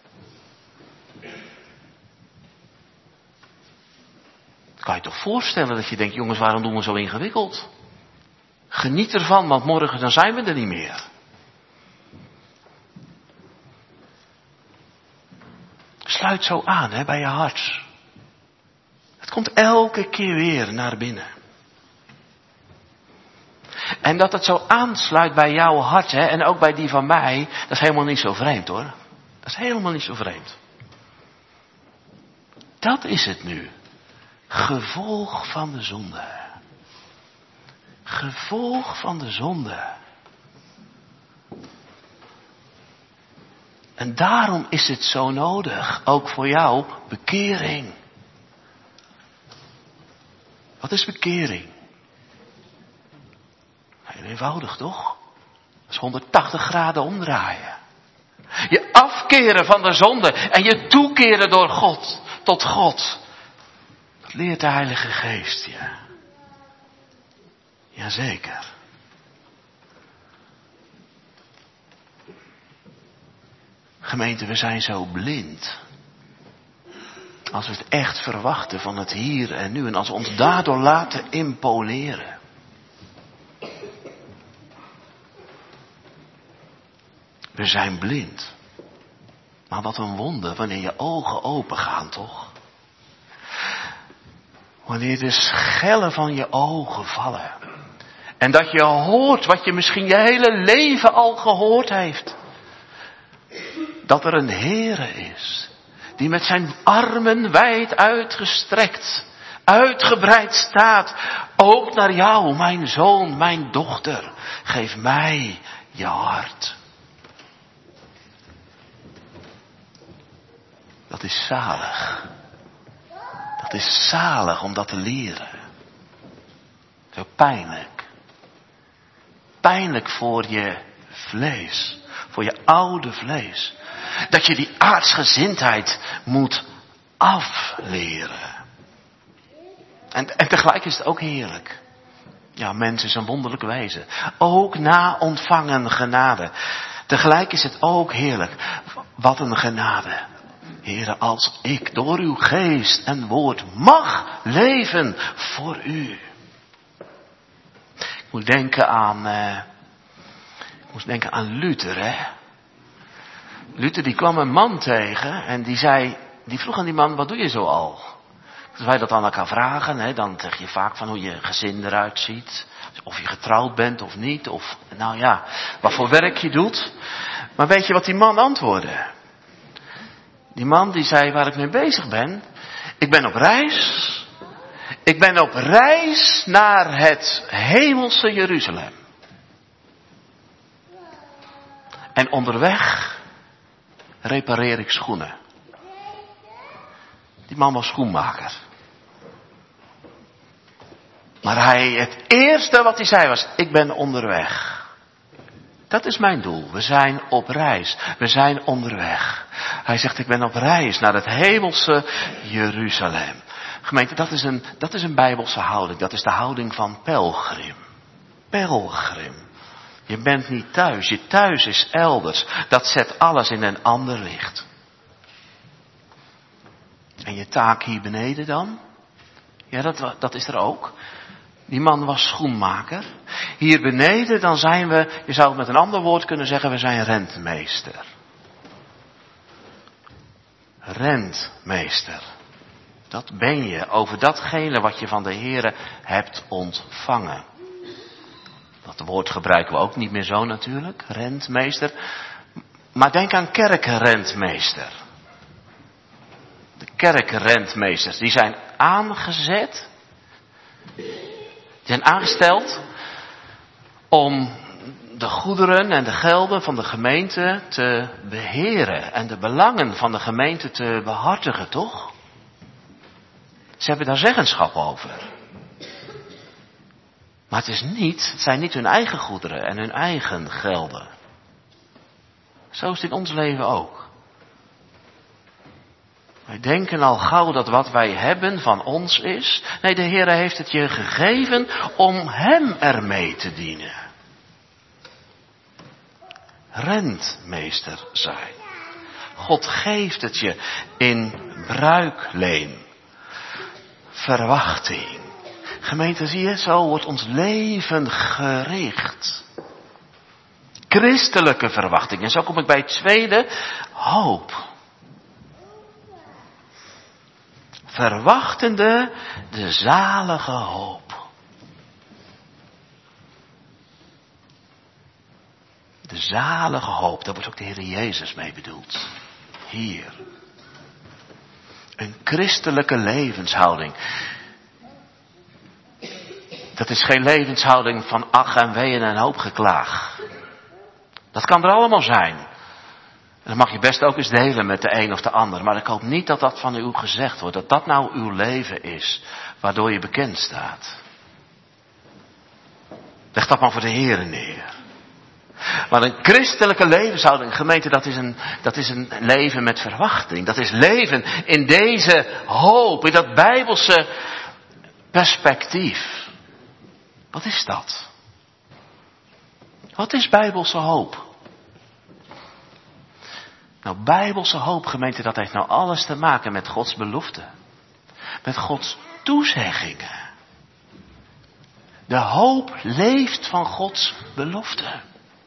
Kan je toch voorstellen dat je denkt, jongens, waarom doen we zo ingewikkeld? Geniet ervan, want morgen dan zijn we er niet meer. Sluit zo aan, hè, bij je hart. Het komt elke keer weer naar binnen. En dat het zo aansluit bij jouw hart, hè, en ook bij die van mij, dat is helemaal niet zo vreemd, hoor. Dat is helemaal niet zo vreemd. Dat is het nu. Gevolg van de zonde. Gevolg van de zonde. En daarom is het zo nodig, ook voor jou, bekering. Wat is bekering? Heel eenvoudig, toch? Dat is honderdtachtig graden omdraaien. Je afkeren van de zonde en je toekeren door God, tot God. Dat leert de Heilige Geest je. Jazeker. Gemeente, we zijn zo blind. Als we het echt verwachten van het hier en nu. En als we ons daardoor laten imponeren. We zijn blind. Maar wat een wonder wanneer je ogen open gaan, toch? Wanneer de schellen van je ogen vallen. En dat je hoort wat je misschien je hele leven al gehoord heeft. Dat er een Heere is. Die met zijn armen wijd uitgestrekt. Uitgebreid staat. Ook naar jou, mijn zoon, mijn dochter. Geef mij je hart. Dat is zalig. Dat is zalig om dat te leren. Zo pijnlijk. Pijnlijk voor je vlees. Voor je oude vlees. Dat je die aardsgezindheid moet afleren. En, en tegelijk is het ook heerlijk. Ja, mens is een wonderlijk wezen. Ook na ontvangen genade. Tegelijk is het ook heerlijk. Wat een genade. Heere, als ik door uw geest en woord mag leven voor u. Ik moet denken aan, uh, ik moest denken aan Luther, hè. Luther die kwam een man tegen en die zei, die vroeg aan die man, wat doe je zo al? Als wij dat aan elkaar vragen, hè, dan zeg je vaak van hoe je gezin eruit ziet. Of je getrouwd bent of niet. Of, nou ja, wat voor werk je doet. Maar weet je wat die man antwoordde? Die man die zei waar ik mee bezig ben. Ik ben op reis. Ik ben op reis naar het hemelse Jeruzalem. En onderweg repareer ik schoenen. Die man was schoenmaker. Maar hij, het eerste wat hij zei was, ik ben onderweg. Dat is mijn doel. We zijn op reis. We zijn onderweg. Hij zegt, ik ben op reis naar het hemelse Jeruzalem. Gemeente, dat is een, dat is een Bijbelse houding. Dat is de houding van pelgrim. Pelgrim. Je bent niet thuis. Je thuis is elders. Dat zet alles in een ander licht. En je taak hier beneden dan? Ja, dat, dat is er ook. Die man was schoenmaker. Hier beneden, dan zijn we, je zou het met een ander woord kunnen zeggen, we zijn rentmeester. Rentmeester. Dat ben je over datgene wat je van de Heere hebt ontvangen. Dat woord gebruiken we ook niet meer zo natuurlijk, rentmeester. Maar denk aan kerkrentmeester. De kerkrentmeesters, die zijn aangezet. Die zijn aangesteld om de goederen en de gelden van de gemeente te beheren. En de belangen van de gemeente te behartigen, toch? Ze hebben daar zeggenschap over. Maar het is niet, het zijn niet hun eigen goederen en hun eigen gelden. Zo is het in ons leven ook. Wij denken al gauw dat wat wij hebben van ons is. Nee, de Heer heeft het je gegeven om Hem ermee te dienen. Rentmeester zijn. God geeft het je in bruikleen. Verwachting. Gemeente, zie je, zo wordt ons leven gericht. Christelijke verwachting. En zo kom ik bij het tweede, hoop. Verwachtende de zalige hoop. De zalige hoop, daar wordt ook de Heer Jezus mee bedoeld. Hier. Een christelijke levenshouding. Dat is geen levenshouding van ach en wee en hoop geklaag. Dat kan er allemaal zijn. En dat mag je best ook eens delen met de een of de ander. Maar ik hoop niet dat dat van u gezegd wordt. Dat dat nou uw leven is. Waardoor je bekend staat. Leg dat maar voor de Heer neer. Maar een christelijke levenshouding, gemeente, dat is, een, dat is een leven met verwachting. Dat is leven in deze hoop. In dat bijbelse perspectief. Wat is dat? Wat is bijbelse hoop? Nou, bijbelse hoop, gemeente, dat heeft nou alles te maken met Gods belofte. Met Gods toezeggingen. De hoop leeft van Gods belofte.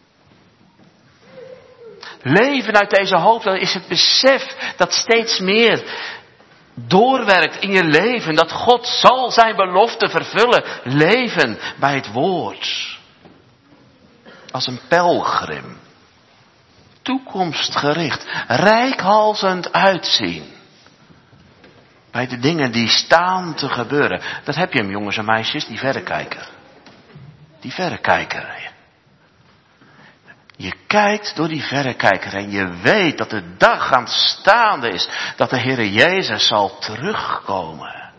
Leven uit deze hoop, dat is het besef dat steeds meer doorwerkt in je leven. Dat God zal zijn belofte vervullen. Leven bij het woord. Als een pelgrim. Toekomstgericht. Reikhalzend uitzien. Bij de dingen die staan te gebeuren. Dat heb je hem, jongens en meisjes, die verrekijker. Die verrekijker. Je kijkt door die verrekijker en je weet dat de dag aanstaande is. Dat de Heere Jezus zal terugkomen.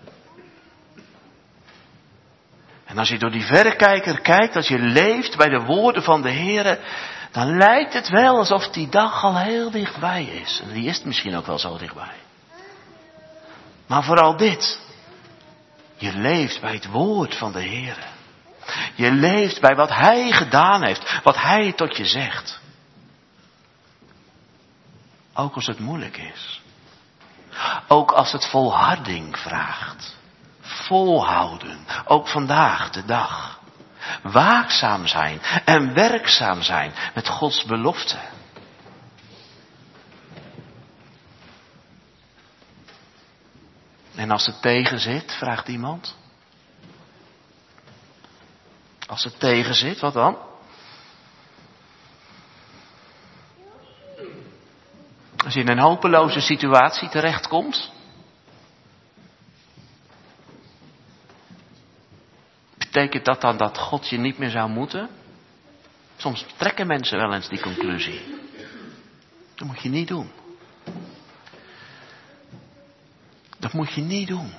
En als je door die verrekijker kijkt, als je leeft bij de woorden van de Heere, dan lijkt het wel alsof die dag al heel dichtbij is. En die is misschien ook wel zo dichtbij. Maar vooral dit. Je leeft bij het woord van de Heer. Je leeft bij wat Hij gedaan heeft. Wat Hij tot je zegt. Ook als het moeilijk is. Ook als het volharding vraagt. Volhouden. Ook vandaag de dag. Waakzaam zijn en werkzaam zijn met Gods belofte. En als het tegen zit, vraagt iemand. Als het tegen zit, wat dan? Als je in een hopeloze situatie terechtkomt. Betekent dat dan dat God je niet meer zou moeten? Soms trekken mensen wel eens die conclusie. Dat moet je niet doen. Dat moet je niet doen.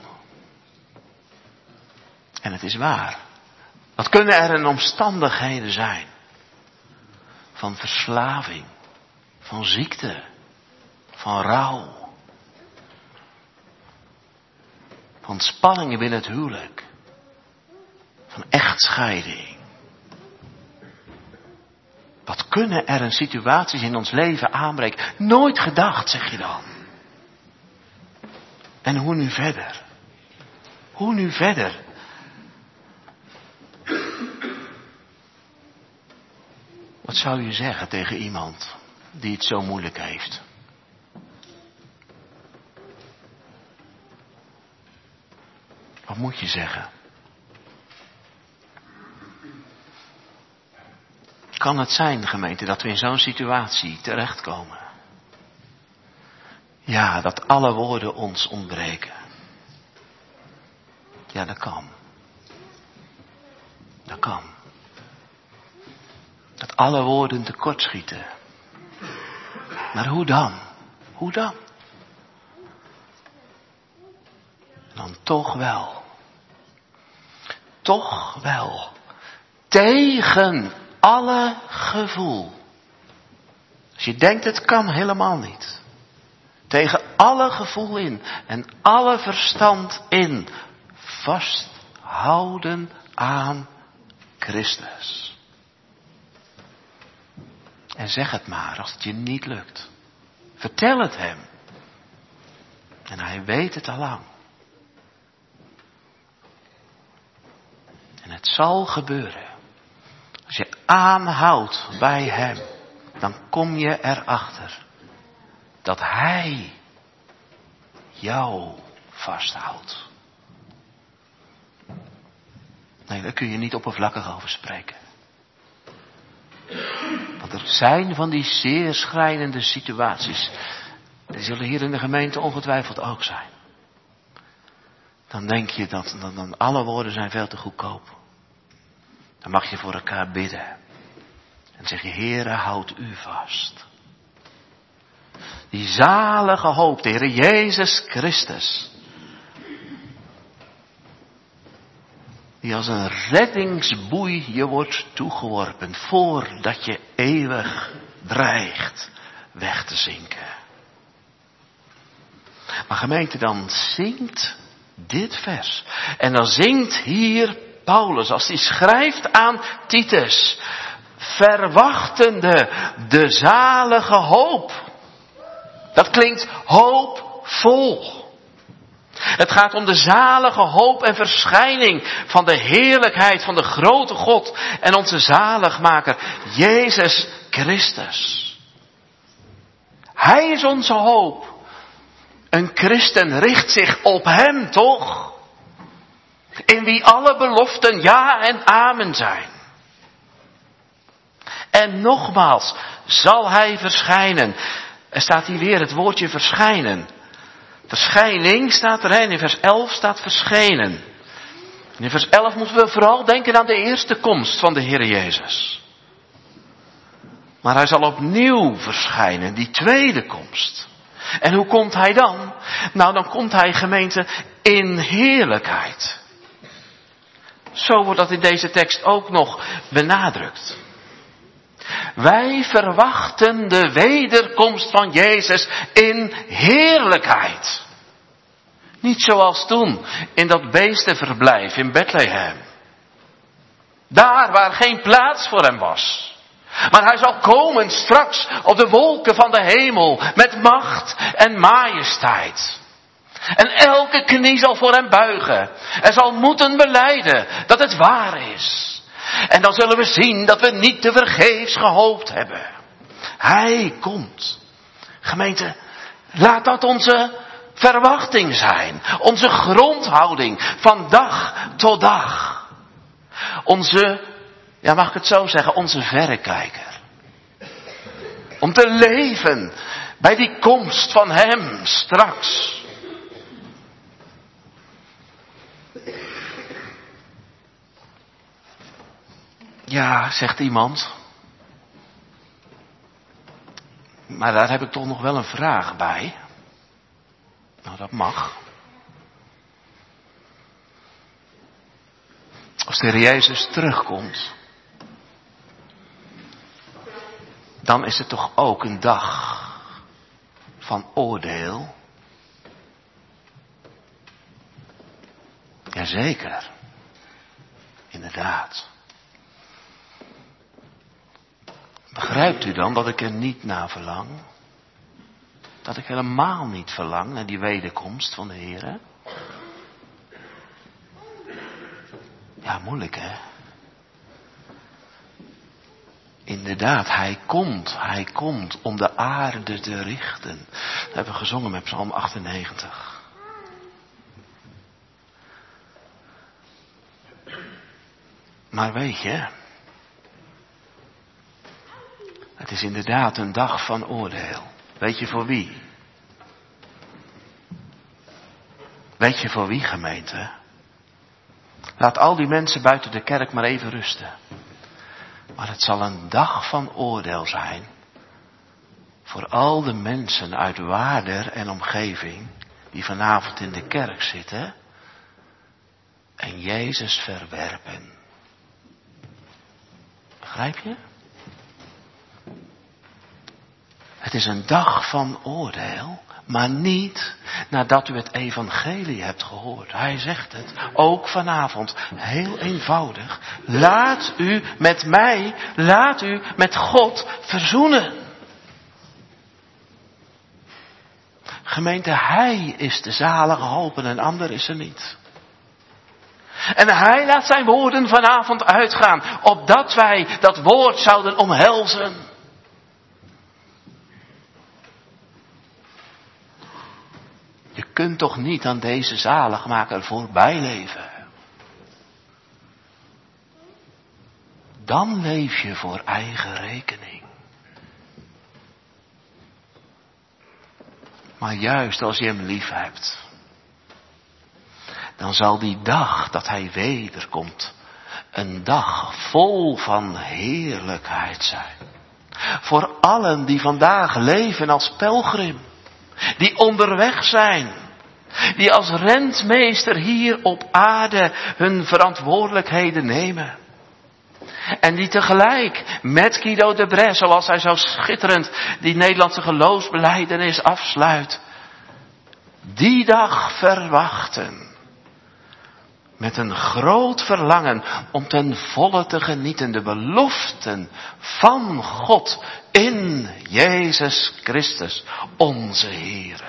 En het is waar. Wat kunnen er een omstandigheden zijn? Van verslaving. Van ziekte. Van rouw. Van spanningen binnen het huwelijk. Van echtscheiding. Wat kunnen er een situaties in ons leven aanbreken? Nooit gedacht, zeg je dan. En hoe nu verder? Hoe nu verder? Wat zou je zeggen tegen iemand die het zo moeilijk heeft? Wat moet je zeggen? Kan het zijn, gemeente, dat we in zo'n situatie terechtkomen? Ja, dat alle woorden ons ontbreken. Ja, dat kan. Dat kan. Dat alle woorden tekortschieten. Maar hoe dan? Hoe dan? Dan toch wel. Toch wel. Tegen alle gevoel. Als je denkt het kan helemaal niet. Tegen alle gevoel in en alle verstand in. Vasthouden aan Christus. En zeg het maar als het je niet lukt. Vertel het hem. En hij weet het al lang. En het zal gebeuren. Als je aanhoudt bij hem, dan kom je erachter dat hij jou vasthoudt. Nee, daar kun je niet oppervlakkig over spreken. Want er zijn van die zeer schrijnende situaties. Die zullen hier in de gemeente ongetwijfeld ook zijn. Dan denk je dat dan, dan alle woorden zijn veel te goedkoop. Dan mag je voor elkaar bidden. En zeg je, Heere, houd u vast. Die zalige hoop, de Heere Jezus Christus. Die als een reddingsboei je wordt toegeworpen. Voordat je eeuwig dreigt weg te zinken. Maar gemeente, dan zingt dit vers. En dan zingt hier Paulus, als hij schrijft aan Titus. Verwachtende de zalige hoop. Dat klinkt hoopvol. Het gaat om de zalige hoop en verschijning van de heerlijkheid van de grote God en onze zaligmaker, Jezus Christus. Hij is onze hoop. Een christen richt zich op hem, toch? In wie alle beloften ja en amen zijn. En nogmaals, zal hij verschijnen. Er staat hier weer het woordje verschijnen. Verschijning staat er, en in vers elf staat verschenen. En in vers elf moeten we vooral denken aan de eerste komst van de Heer Jezus. Maar hij zal opnieuw verschijnen, die tweede komst. En hoe komt hij dan? Nou, dan komt hij, gemeente, in heerlijkheid. Zo wordt dat in deze tekst ook nog benadrukt. Wij verwachten de wederkomst van Jezus in heerlijkheid. Niet zoals toen in dat beestenverblijf in Bethlehem. Daar waar geen plaats voor hem was. Maar hij zal komen straks op de wolken van de hemel met macht en majesteit. En elke knie zal voor hem buigen. En zal moeten belijden dat het waar is. En dan zullen we zien dat we niet te vergeefs gehoopt hebben. Hij komt. Gemeente, laat dat onze verwachting zijn. Onze grondhouding van dag tot dag. Onze, ja mag ik het zo zeggen, onze verrekijker. Om te leven bij die komst van hem straks. Ja, zegt iemand. Maar daar heb ik toch nog wel een vraag bij. Nou, dat mag. Als de Heer Jezus terugkomt, dan is het toch ook een dag van oordeel? Jazeker. Inderdaad. Begrijpt u dan dat ik er niet naar verlang? Dat ik helemaal niet verlang naar die wederkomst van de Heer? Ja, moeilijk hè? Inderdaad, hij komt, hij komt om de aarde te richten. Dat hebben we gezongen met Psalm achtennegentig. Maar weet je, het is inderdaad een dag van oordeel. Weet je voor wie? Weet je voor wie, gemeente? Laat al die mensen buiten de kerk maar even rusten. Maar het zal een dag van oordeel zijn voor al de mensen uit Waarder en omgeving die vanavond in de kerk zitten en Jezus verwerpen. Begrijp je? Het is een dag van oordeel, maar niet nadat u het evangelie hebt gehoord. Hij zegt het, ook vanavond, heel eenvoudig. Laat u met mij, laat u met God verzoenen. Gemeente, hij is de zalige hoop en een ander is er niet. En hij laat zijn woorden vanavond uitgaan, opdat wij dat woord zouden omhelzen. Je kunt toch niet aan deze zaligmaker voorbij leven. Dan leef je voor eigen rekening. Maar juist als je hem lief hebt, dan zal die dag dat hij wederkomt een dag vol van heerlijkheid zijn. Voor allen die vandaag leven als pelgrim. Die onderweg zijn. Die als rentmeester hier op aarde hun verantwoordelijkheden nemen. En die tegelijk met Guido de Brès, zoals hij zo schitterend die Nederlandse geloofsbelijdenis afsluit. Die dag verwachten. Met een groot verlangen om ten volle te genieten de beloften van God in Jezus Christus, onze Heere.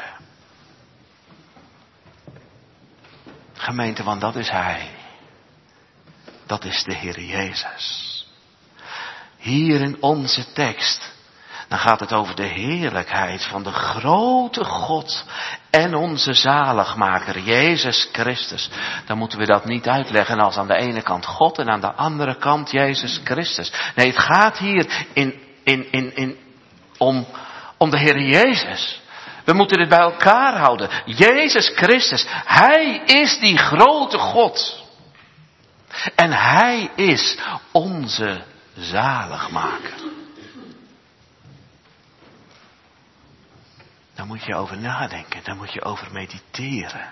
Gemeente, want dat is Hij. Dat is de Heer Jezus. Hier in onze tekst, dan gaat het over de heerlijkheid van de grote God en onze zaligmaker, Jezus Christus. Dan moeten we dat niet uitleggen als aan de ene kant God en aan de andere kant Jezus Christus. Nee, het gaat hier in, in, in, in, om, om de Heer Jezus. We moeten dit bij elkaar houden. Jezus Christus, Hij is die grote God. En Hij is onze zaligmaker. Daar moet je over nadenken, daar moet je over mediteren.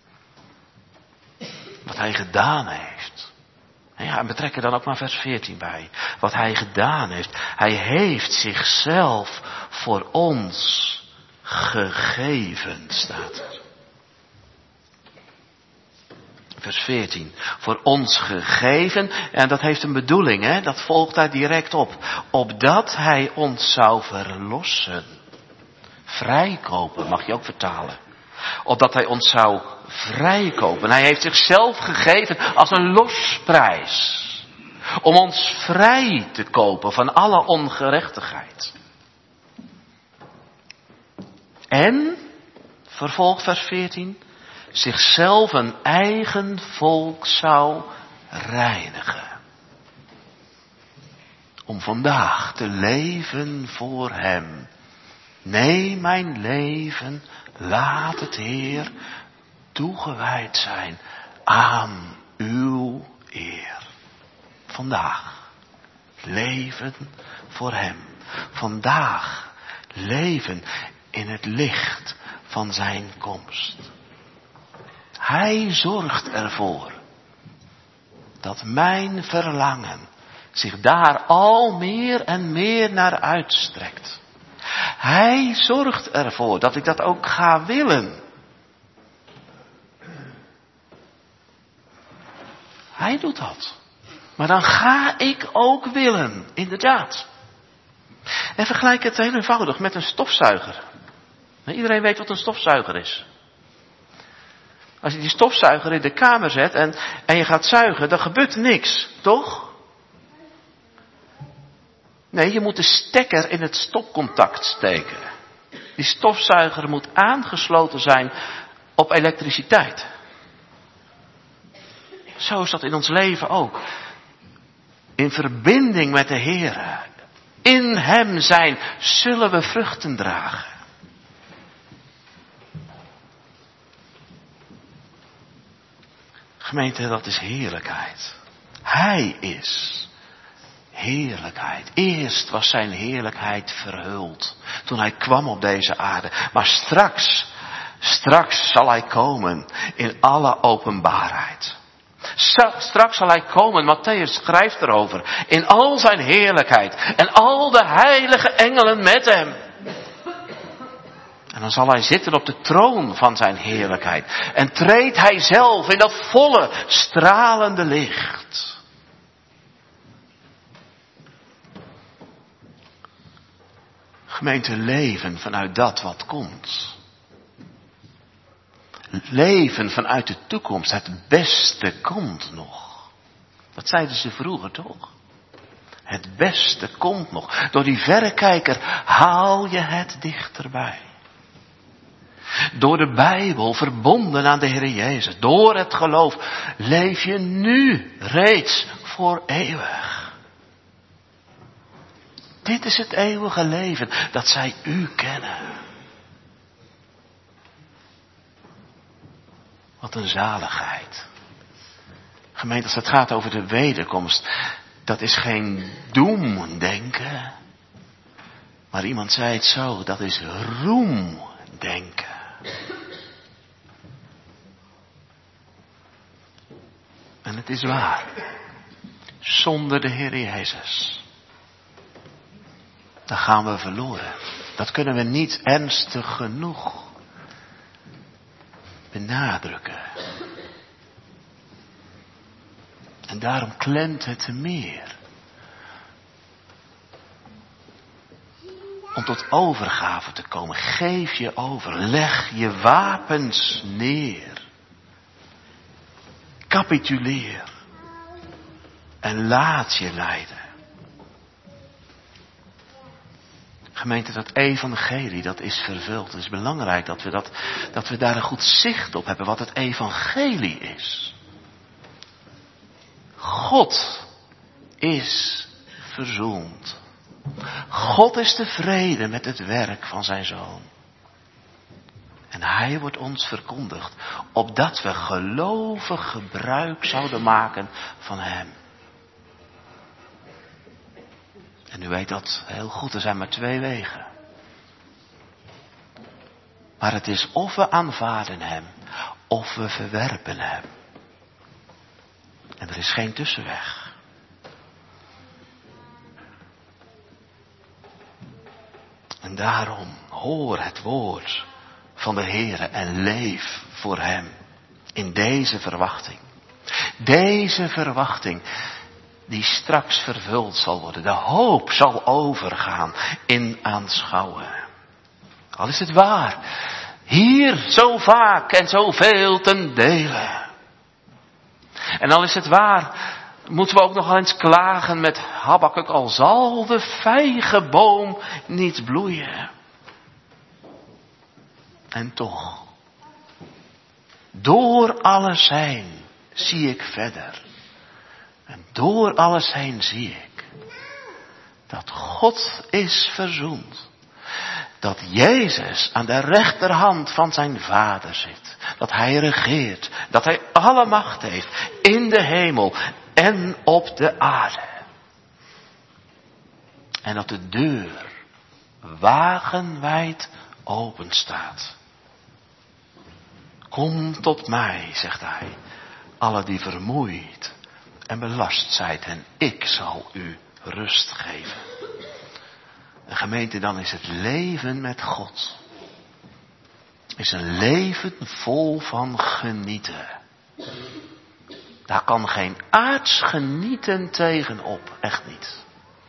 Wat Hij gedaan heeft. Ja, en betrek er dan ook maar vers veertien bij. Wat Hij gedaan heeft. Hij heeft zichzelf voor ons gegeven, staat er. Vers veertien. Voor ons gegeven. En dat heeft een bedoeling, hè? Dat volgt daar direct op. Opdat hij ons zou verlossen. Vrijkopen, mag je ook vertalen. Opdat hij ons zou vrijkopen. Hij heeft zichzelf gegeven als een losprijs. Om ons vrij te kopen van alle ongerechtigheid. En, vervolg vers veertien, zichzelf een eigen volk zou reinigen. Om vandaag te leven voor hem. Nee, mijn leven, laat het Heer toegewijd zijn aan uw eer. Vandaag leven voor hem. Vandaag leven in het licht van zijn komst. Hij zorgt ervoor dat mijn verlangen zich daar al meer en meer naar uitstrekt. Hij zorgt ervoor dat ik dat ook ga willen. Hij doet dat. Maar dan ga ik ook willen, inderdaad. En vergelijk het heel eenvoudig met een stofzuiger. Iedereen weet wat een stofzuiger is. Als je die stofzuiger in de kamer zet en, en je gaat zuigen, dan gebeurt er niks, toch? Nee, je moet de stekker in het stopcontact steken. Die stofzuiger moet aangesloten zijn op elektriciteit. Zo is dat in ons leven ook. In verbinding met de Heere. In hem zijn zullen we vruchten dragen. Gemeente, dat is heerlijkheid. Hij is heerlijkheid. Eerst was zijn heerlijkheid verhuld. Toen hij kwam op deze aarde. Maar straks, straks zal hij komen in alle openbaarheid. Straks zal hij komen, Matthäus schrijft erover, in al zijn heerlijkheid en al de heilige engelen met hem. En dan zal hij zitten op de troon van zijn heerlijkheid. En treedt hij zelf in dat volle, stralende licht. Gemeente, leven vanuit dat wat komt. Leven vanuit de toekomst. Het beste komt nog. Dat zeiden ze vroeger toch? Het beste komt nog. Door die verrekijker haal je het dichterbij. Door de Bijbel verbonden aan de Heer Jezus. Door het geloof leef je nu reeds voor eeuwig. Dit is het eeuwige leven dat zij u kennen. Wat een zaligheid. Gemeente, als het gaat over de wederkomst, dat is geen doemdenken. Maar iemand zei het zo, dat is roemdenken. En het is waar. Zonder de Heer Jezus. Dan gaan we verloren. Dat kunnen we niet ernstig genoeg benadrukken. En daarom klemt het te meer. Om tot overgave te komen. Geef je over. Leg je wapens neer. Capituleer. En laat je leiden. Gemeente, dat evangelie, dat is vervuld. Het is belangrijk dat we, dat, dat we daar een goed zicht op hebben wat het evangelie is. God is verzoend. God is tevreden met het werk van zijn Zoon. En hij wordt ons verkondigd, opdat we gelovig gebruik zouden maken van hem. En u weet dat heel goed, er zijn maar twee wegen. Maar het is of we aanvaarden hem, of we verwerpen hem. En er is geen tussenweg. En daarom hoor het woord van de Heere en leef voor hem in deze verwachting. Deze verwachting die straks vervuld zal worden. De hoop zal overgaan in aanschouwen. Al is het waar. Hier zo vaak en zoveel ten dele. En al is het waar, moeten we ook nog eens klagen met Habakuk, al zal de vijgenboom niet bloeien. En toch, door alles heen zie ik verder. En door alles heen zie ik dat God is verzoend. Dat Jezus aan de rechterhand van zijn Vader zit. Dat hij regeert. Dat hij alle macht heeft in de hemel en op de aarde. En dat de deur wagenwijd open staat. Kom tot mij, zegt hij, alle die vermoeid en belast zijt, en ik zal u rust geven. En gemeente, dan is het leven met God. Is een leven vol van genieten. Daar kan geen aards genieten tegenop, echt niet.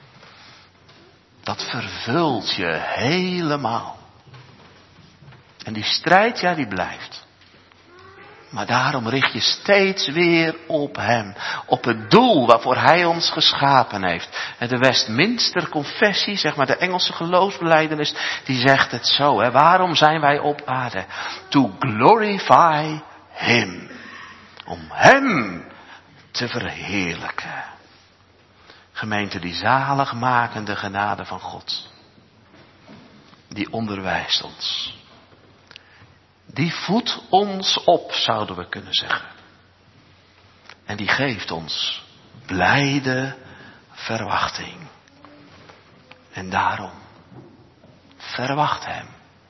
Dat vervult je helemaal. En die strijd, ja, die blijft. Maar daarom richt je steeds weer op hem. Op het doel waarvoor hij ons geschapen heeft. En de Westminster Confessie, zeg maar de Engelse geloofsbelijdenis, die zegt het zo. Hè, waarom zijn wij op aarde? To glorify him. Om hem te verheerlijken. Gemeente, die zaligmakende genade van God. Die onderwijst ons. Die voedt ons op, zouden we kunnen zeggen. En die geeft ons blijde verwachting. En daarom, verwacht hem.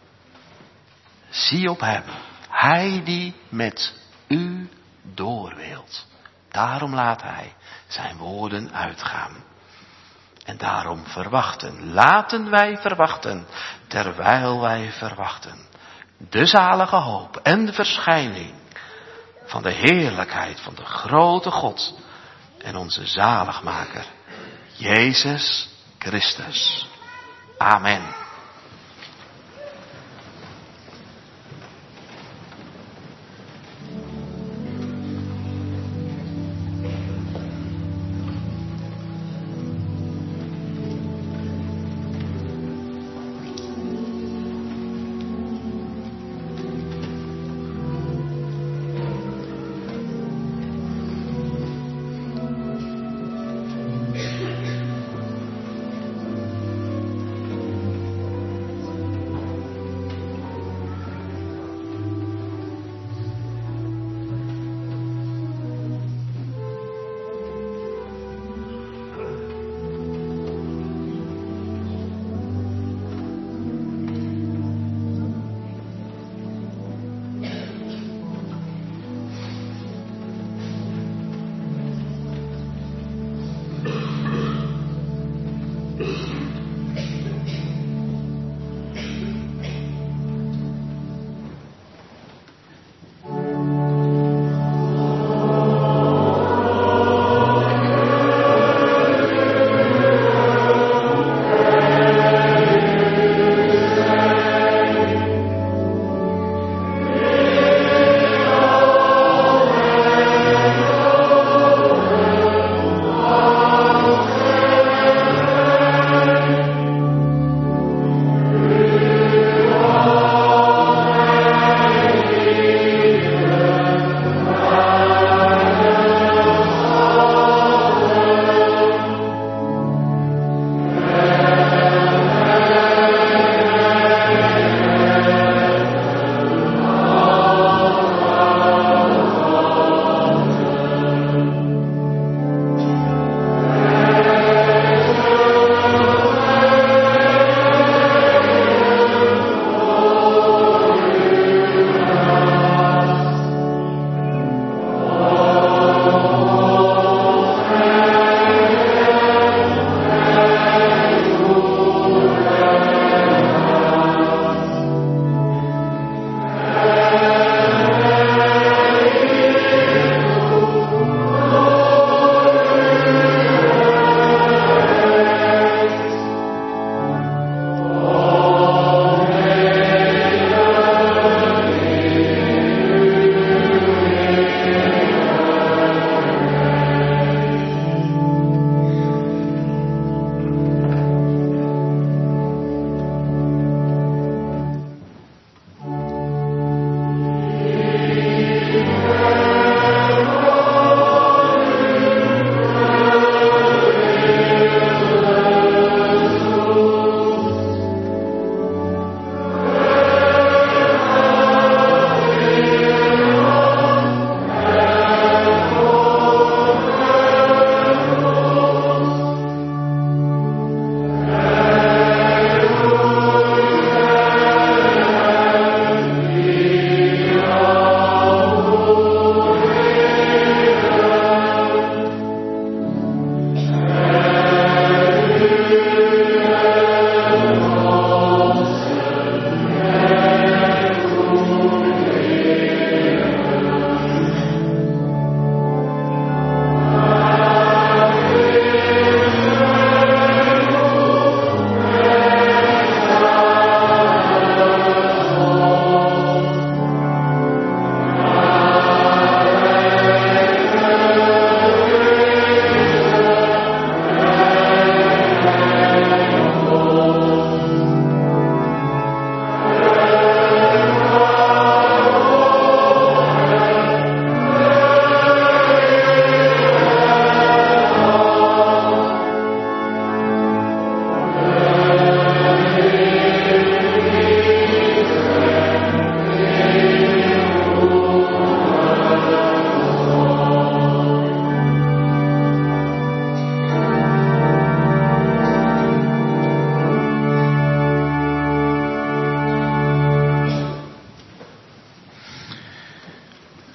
Zie op hem. Hij die met u doorwilt. Daarom laat hij zijn woorden uitgaan. En daarom verwachten. Laten wij verwachten, terwijl wij verwachten. De zalige hoop en de verschijning van de heerlijkheid van de grote God en onze zaligmaker, Jezus Christus. Amen.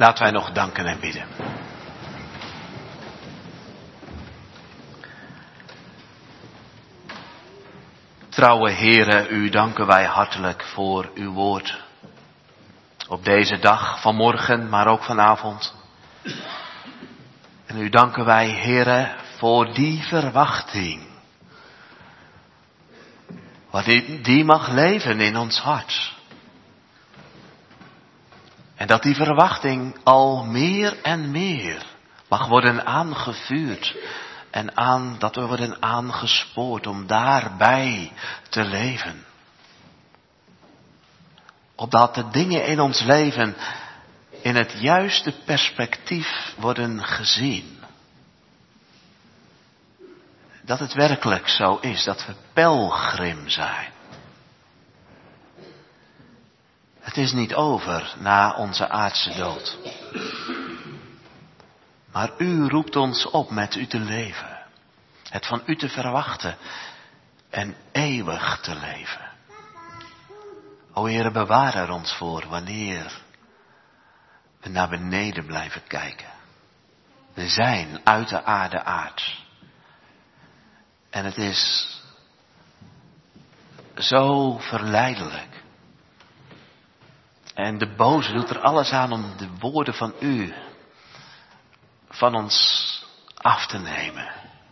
Laten wij nog danken en bidden. Trouwe Heere, u danken wij hartelijk voor uw woord. Op deze dag, vanmorgen, maar ook vanavond. En u danken wij, Heere, voor die verwachting. Wat die, die mag leven in ons hart. En dat die verwachting al meer en meer mag worden aangevuurd. En aan, dat we worden aangespoord om daarbij te leven. Opdat de dingen in ons leven in het juiste perspectief worden gezien. Dat het werkelijk zo is, dat we pelgrim zijn. Het is niet over na onze aardse dood. Maar u roept ons op met u te leven. Het van u te verwachten en eeuwig te leven. O Heere, bewaar er ons voor wanneer we naar beneden blijven kijken. We zijn uit de aarde aard. En het is zo verleidelijk. En de boze doet er alles aan om de woorden van u van ons af te nemen.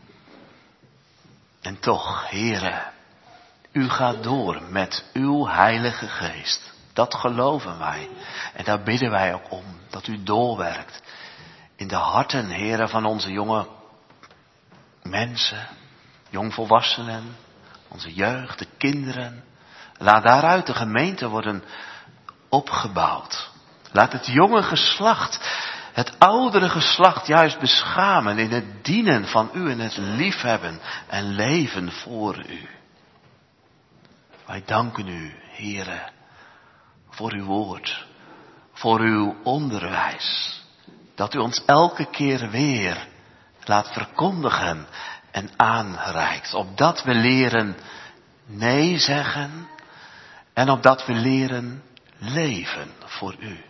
En toch, Heere, u gaat door met uw Heilige Geest. Dat geloven wij. En daar bidden wij ook om, dat u doorwerkt in de harten, Heere, van onze jonge mensen, jongvolwassenen, onze jeugd, de kinderen. Laat daaruit de gemeente worden opgebouwd. Laat het jonge geslacht, het oudere geslacht juist beschamen in het dienen van u en het liefhebben en leven voor u. Wij danken u, Heere, voor uw woord, voor uw onderwijs. Dat u ons elke keer weer laat verkondigen en aanreikt. Opdat we leren nee zeggen en opdat we leren leven voor u.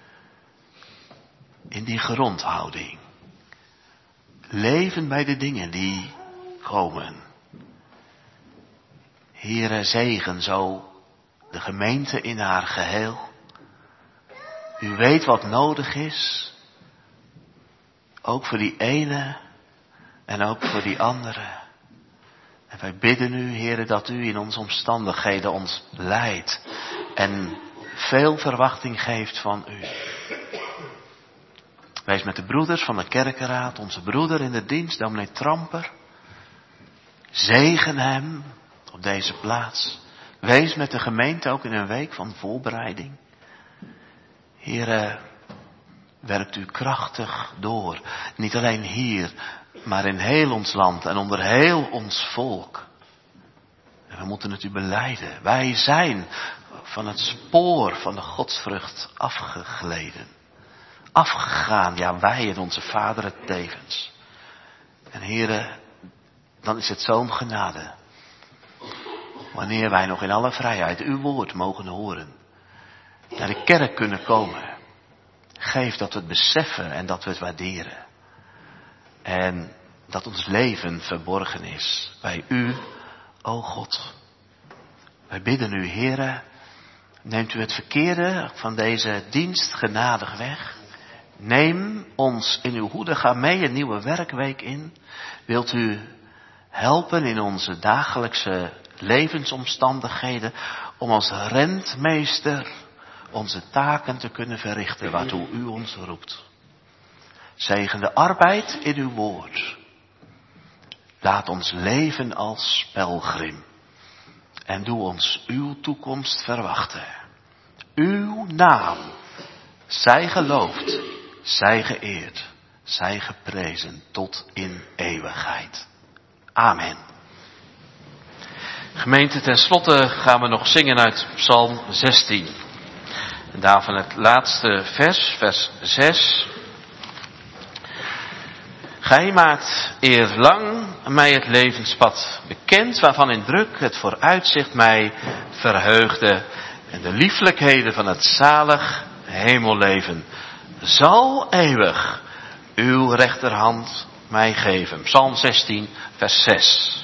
In die grondhouding. Leven bij de dingen die komen. Heere, zegen zo de gemeente in haar geheel. U weet wat nodig is. Ook voor die ene en ook voor die andere. En wij bidden u, Heere, dat u in onze omstandigheden ons leidt. En veel verwachting geeft van u. Wees met de broeders van de kerkenraad, onze broeder in de dienst, dominee Tramper. Zegen hem op deze plaats. Wees met de gemeente ook in een week van voorbereiding. Heere, werkt u krachtig door. Niet alleen hier, maar in heel ons land en onder heel ons volk. En we moeten het u belijden. Wij zijn van het spoor van de godsvrucht afgegleden. Afgegaan, ja wij en onze vaderen tevens. En Heere, dan is het zo'n genade. Wanneer wij nog in alle vrijheid uw woord mogen horen. Naar de kerk kunnen komen. Geef dat we het beseffen en dat we het waarderen. En dat ons leven verborgen is bij u, o God. Wij bidden u, Heere, neemt u het verkeerde van deze dienst genadig weg. Neem ons in uw hoede, ga mee een nieuwe werkweek in. Wilt u helpen in onze dagelijkse levensomstandigheden om als rentmeester onze taken te kunnen verrichten waartoe u ons roept. Zegen de arbeid in uw woord. Laat ons leven als pelgrim. En doe ons uw toekomst verwachten. Uw naam zij geloofd, zij geëerd, zij geprezen tot in eeuwigheid. Amen. Gemeente, ten slotte gaan we nog zingen uit Psalm zestien. En daarvan het laatste vers, vers zes. Gij maakt eerlang mij het levenspad bekend, waarvan in druk het vooruitzicht mij verheugde. En de lieflijkheden van het zalig hemelleven zal eeuwig uw rechterhand mij geven. Psalm zestien, vers zes.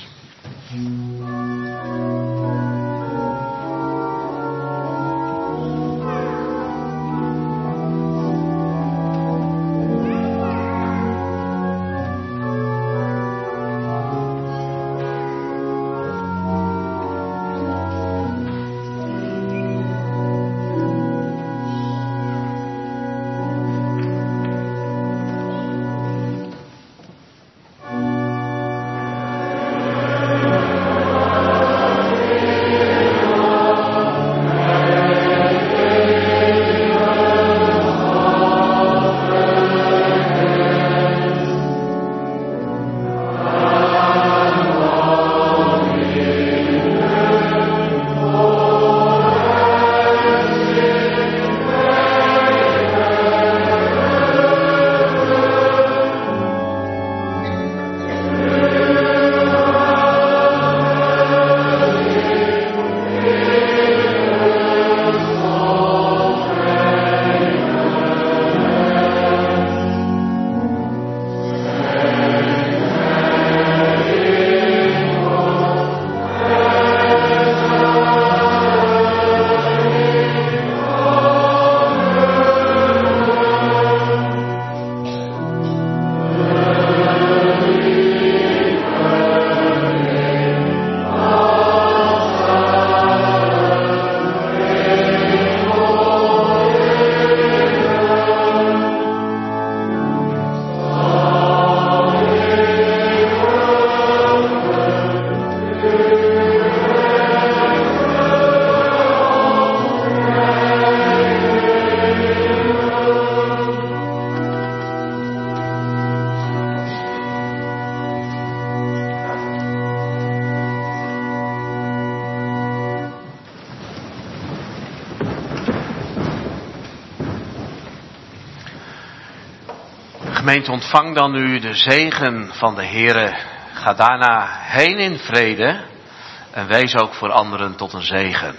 Gemeente, ontvang dan nu de zegen van de Heere. Ga daarna heen in vrede en wees ook voor anderen tot een zegen.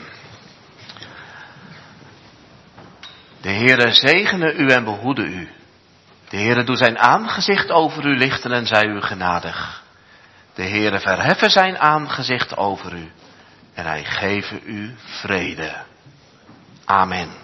De Heere zegene u en behoede u. De Heere doet zijn aangezicht over u lichten en zij u genadig. De Heere verheffe zijn aangezicht over u en hij geve u vrede. Amen.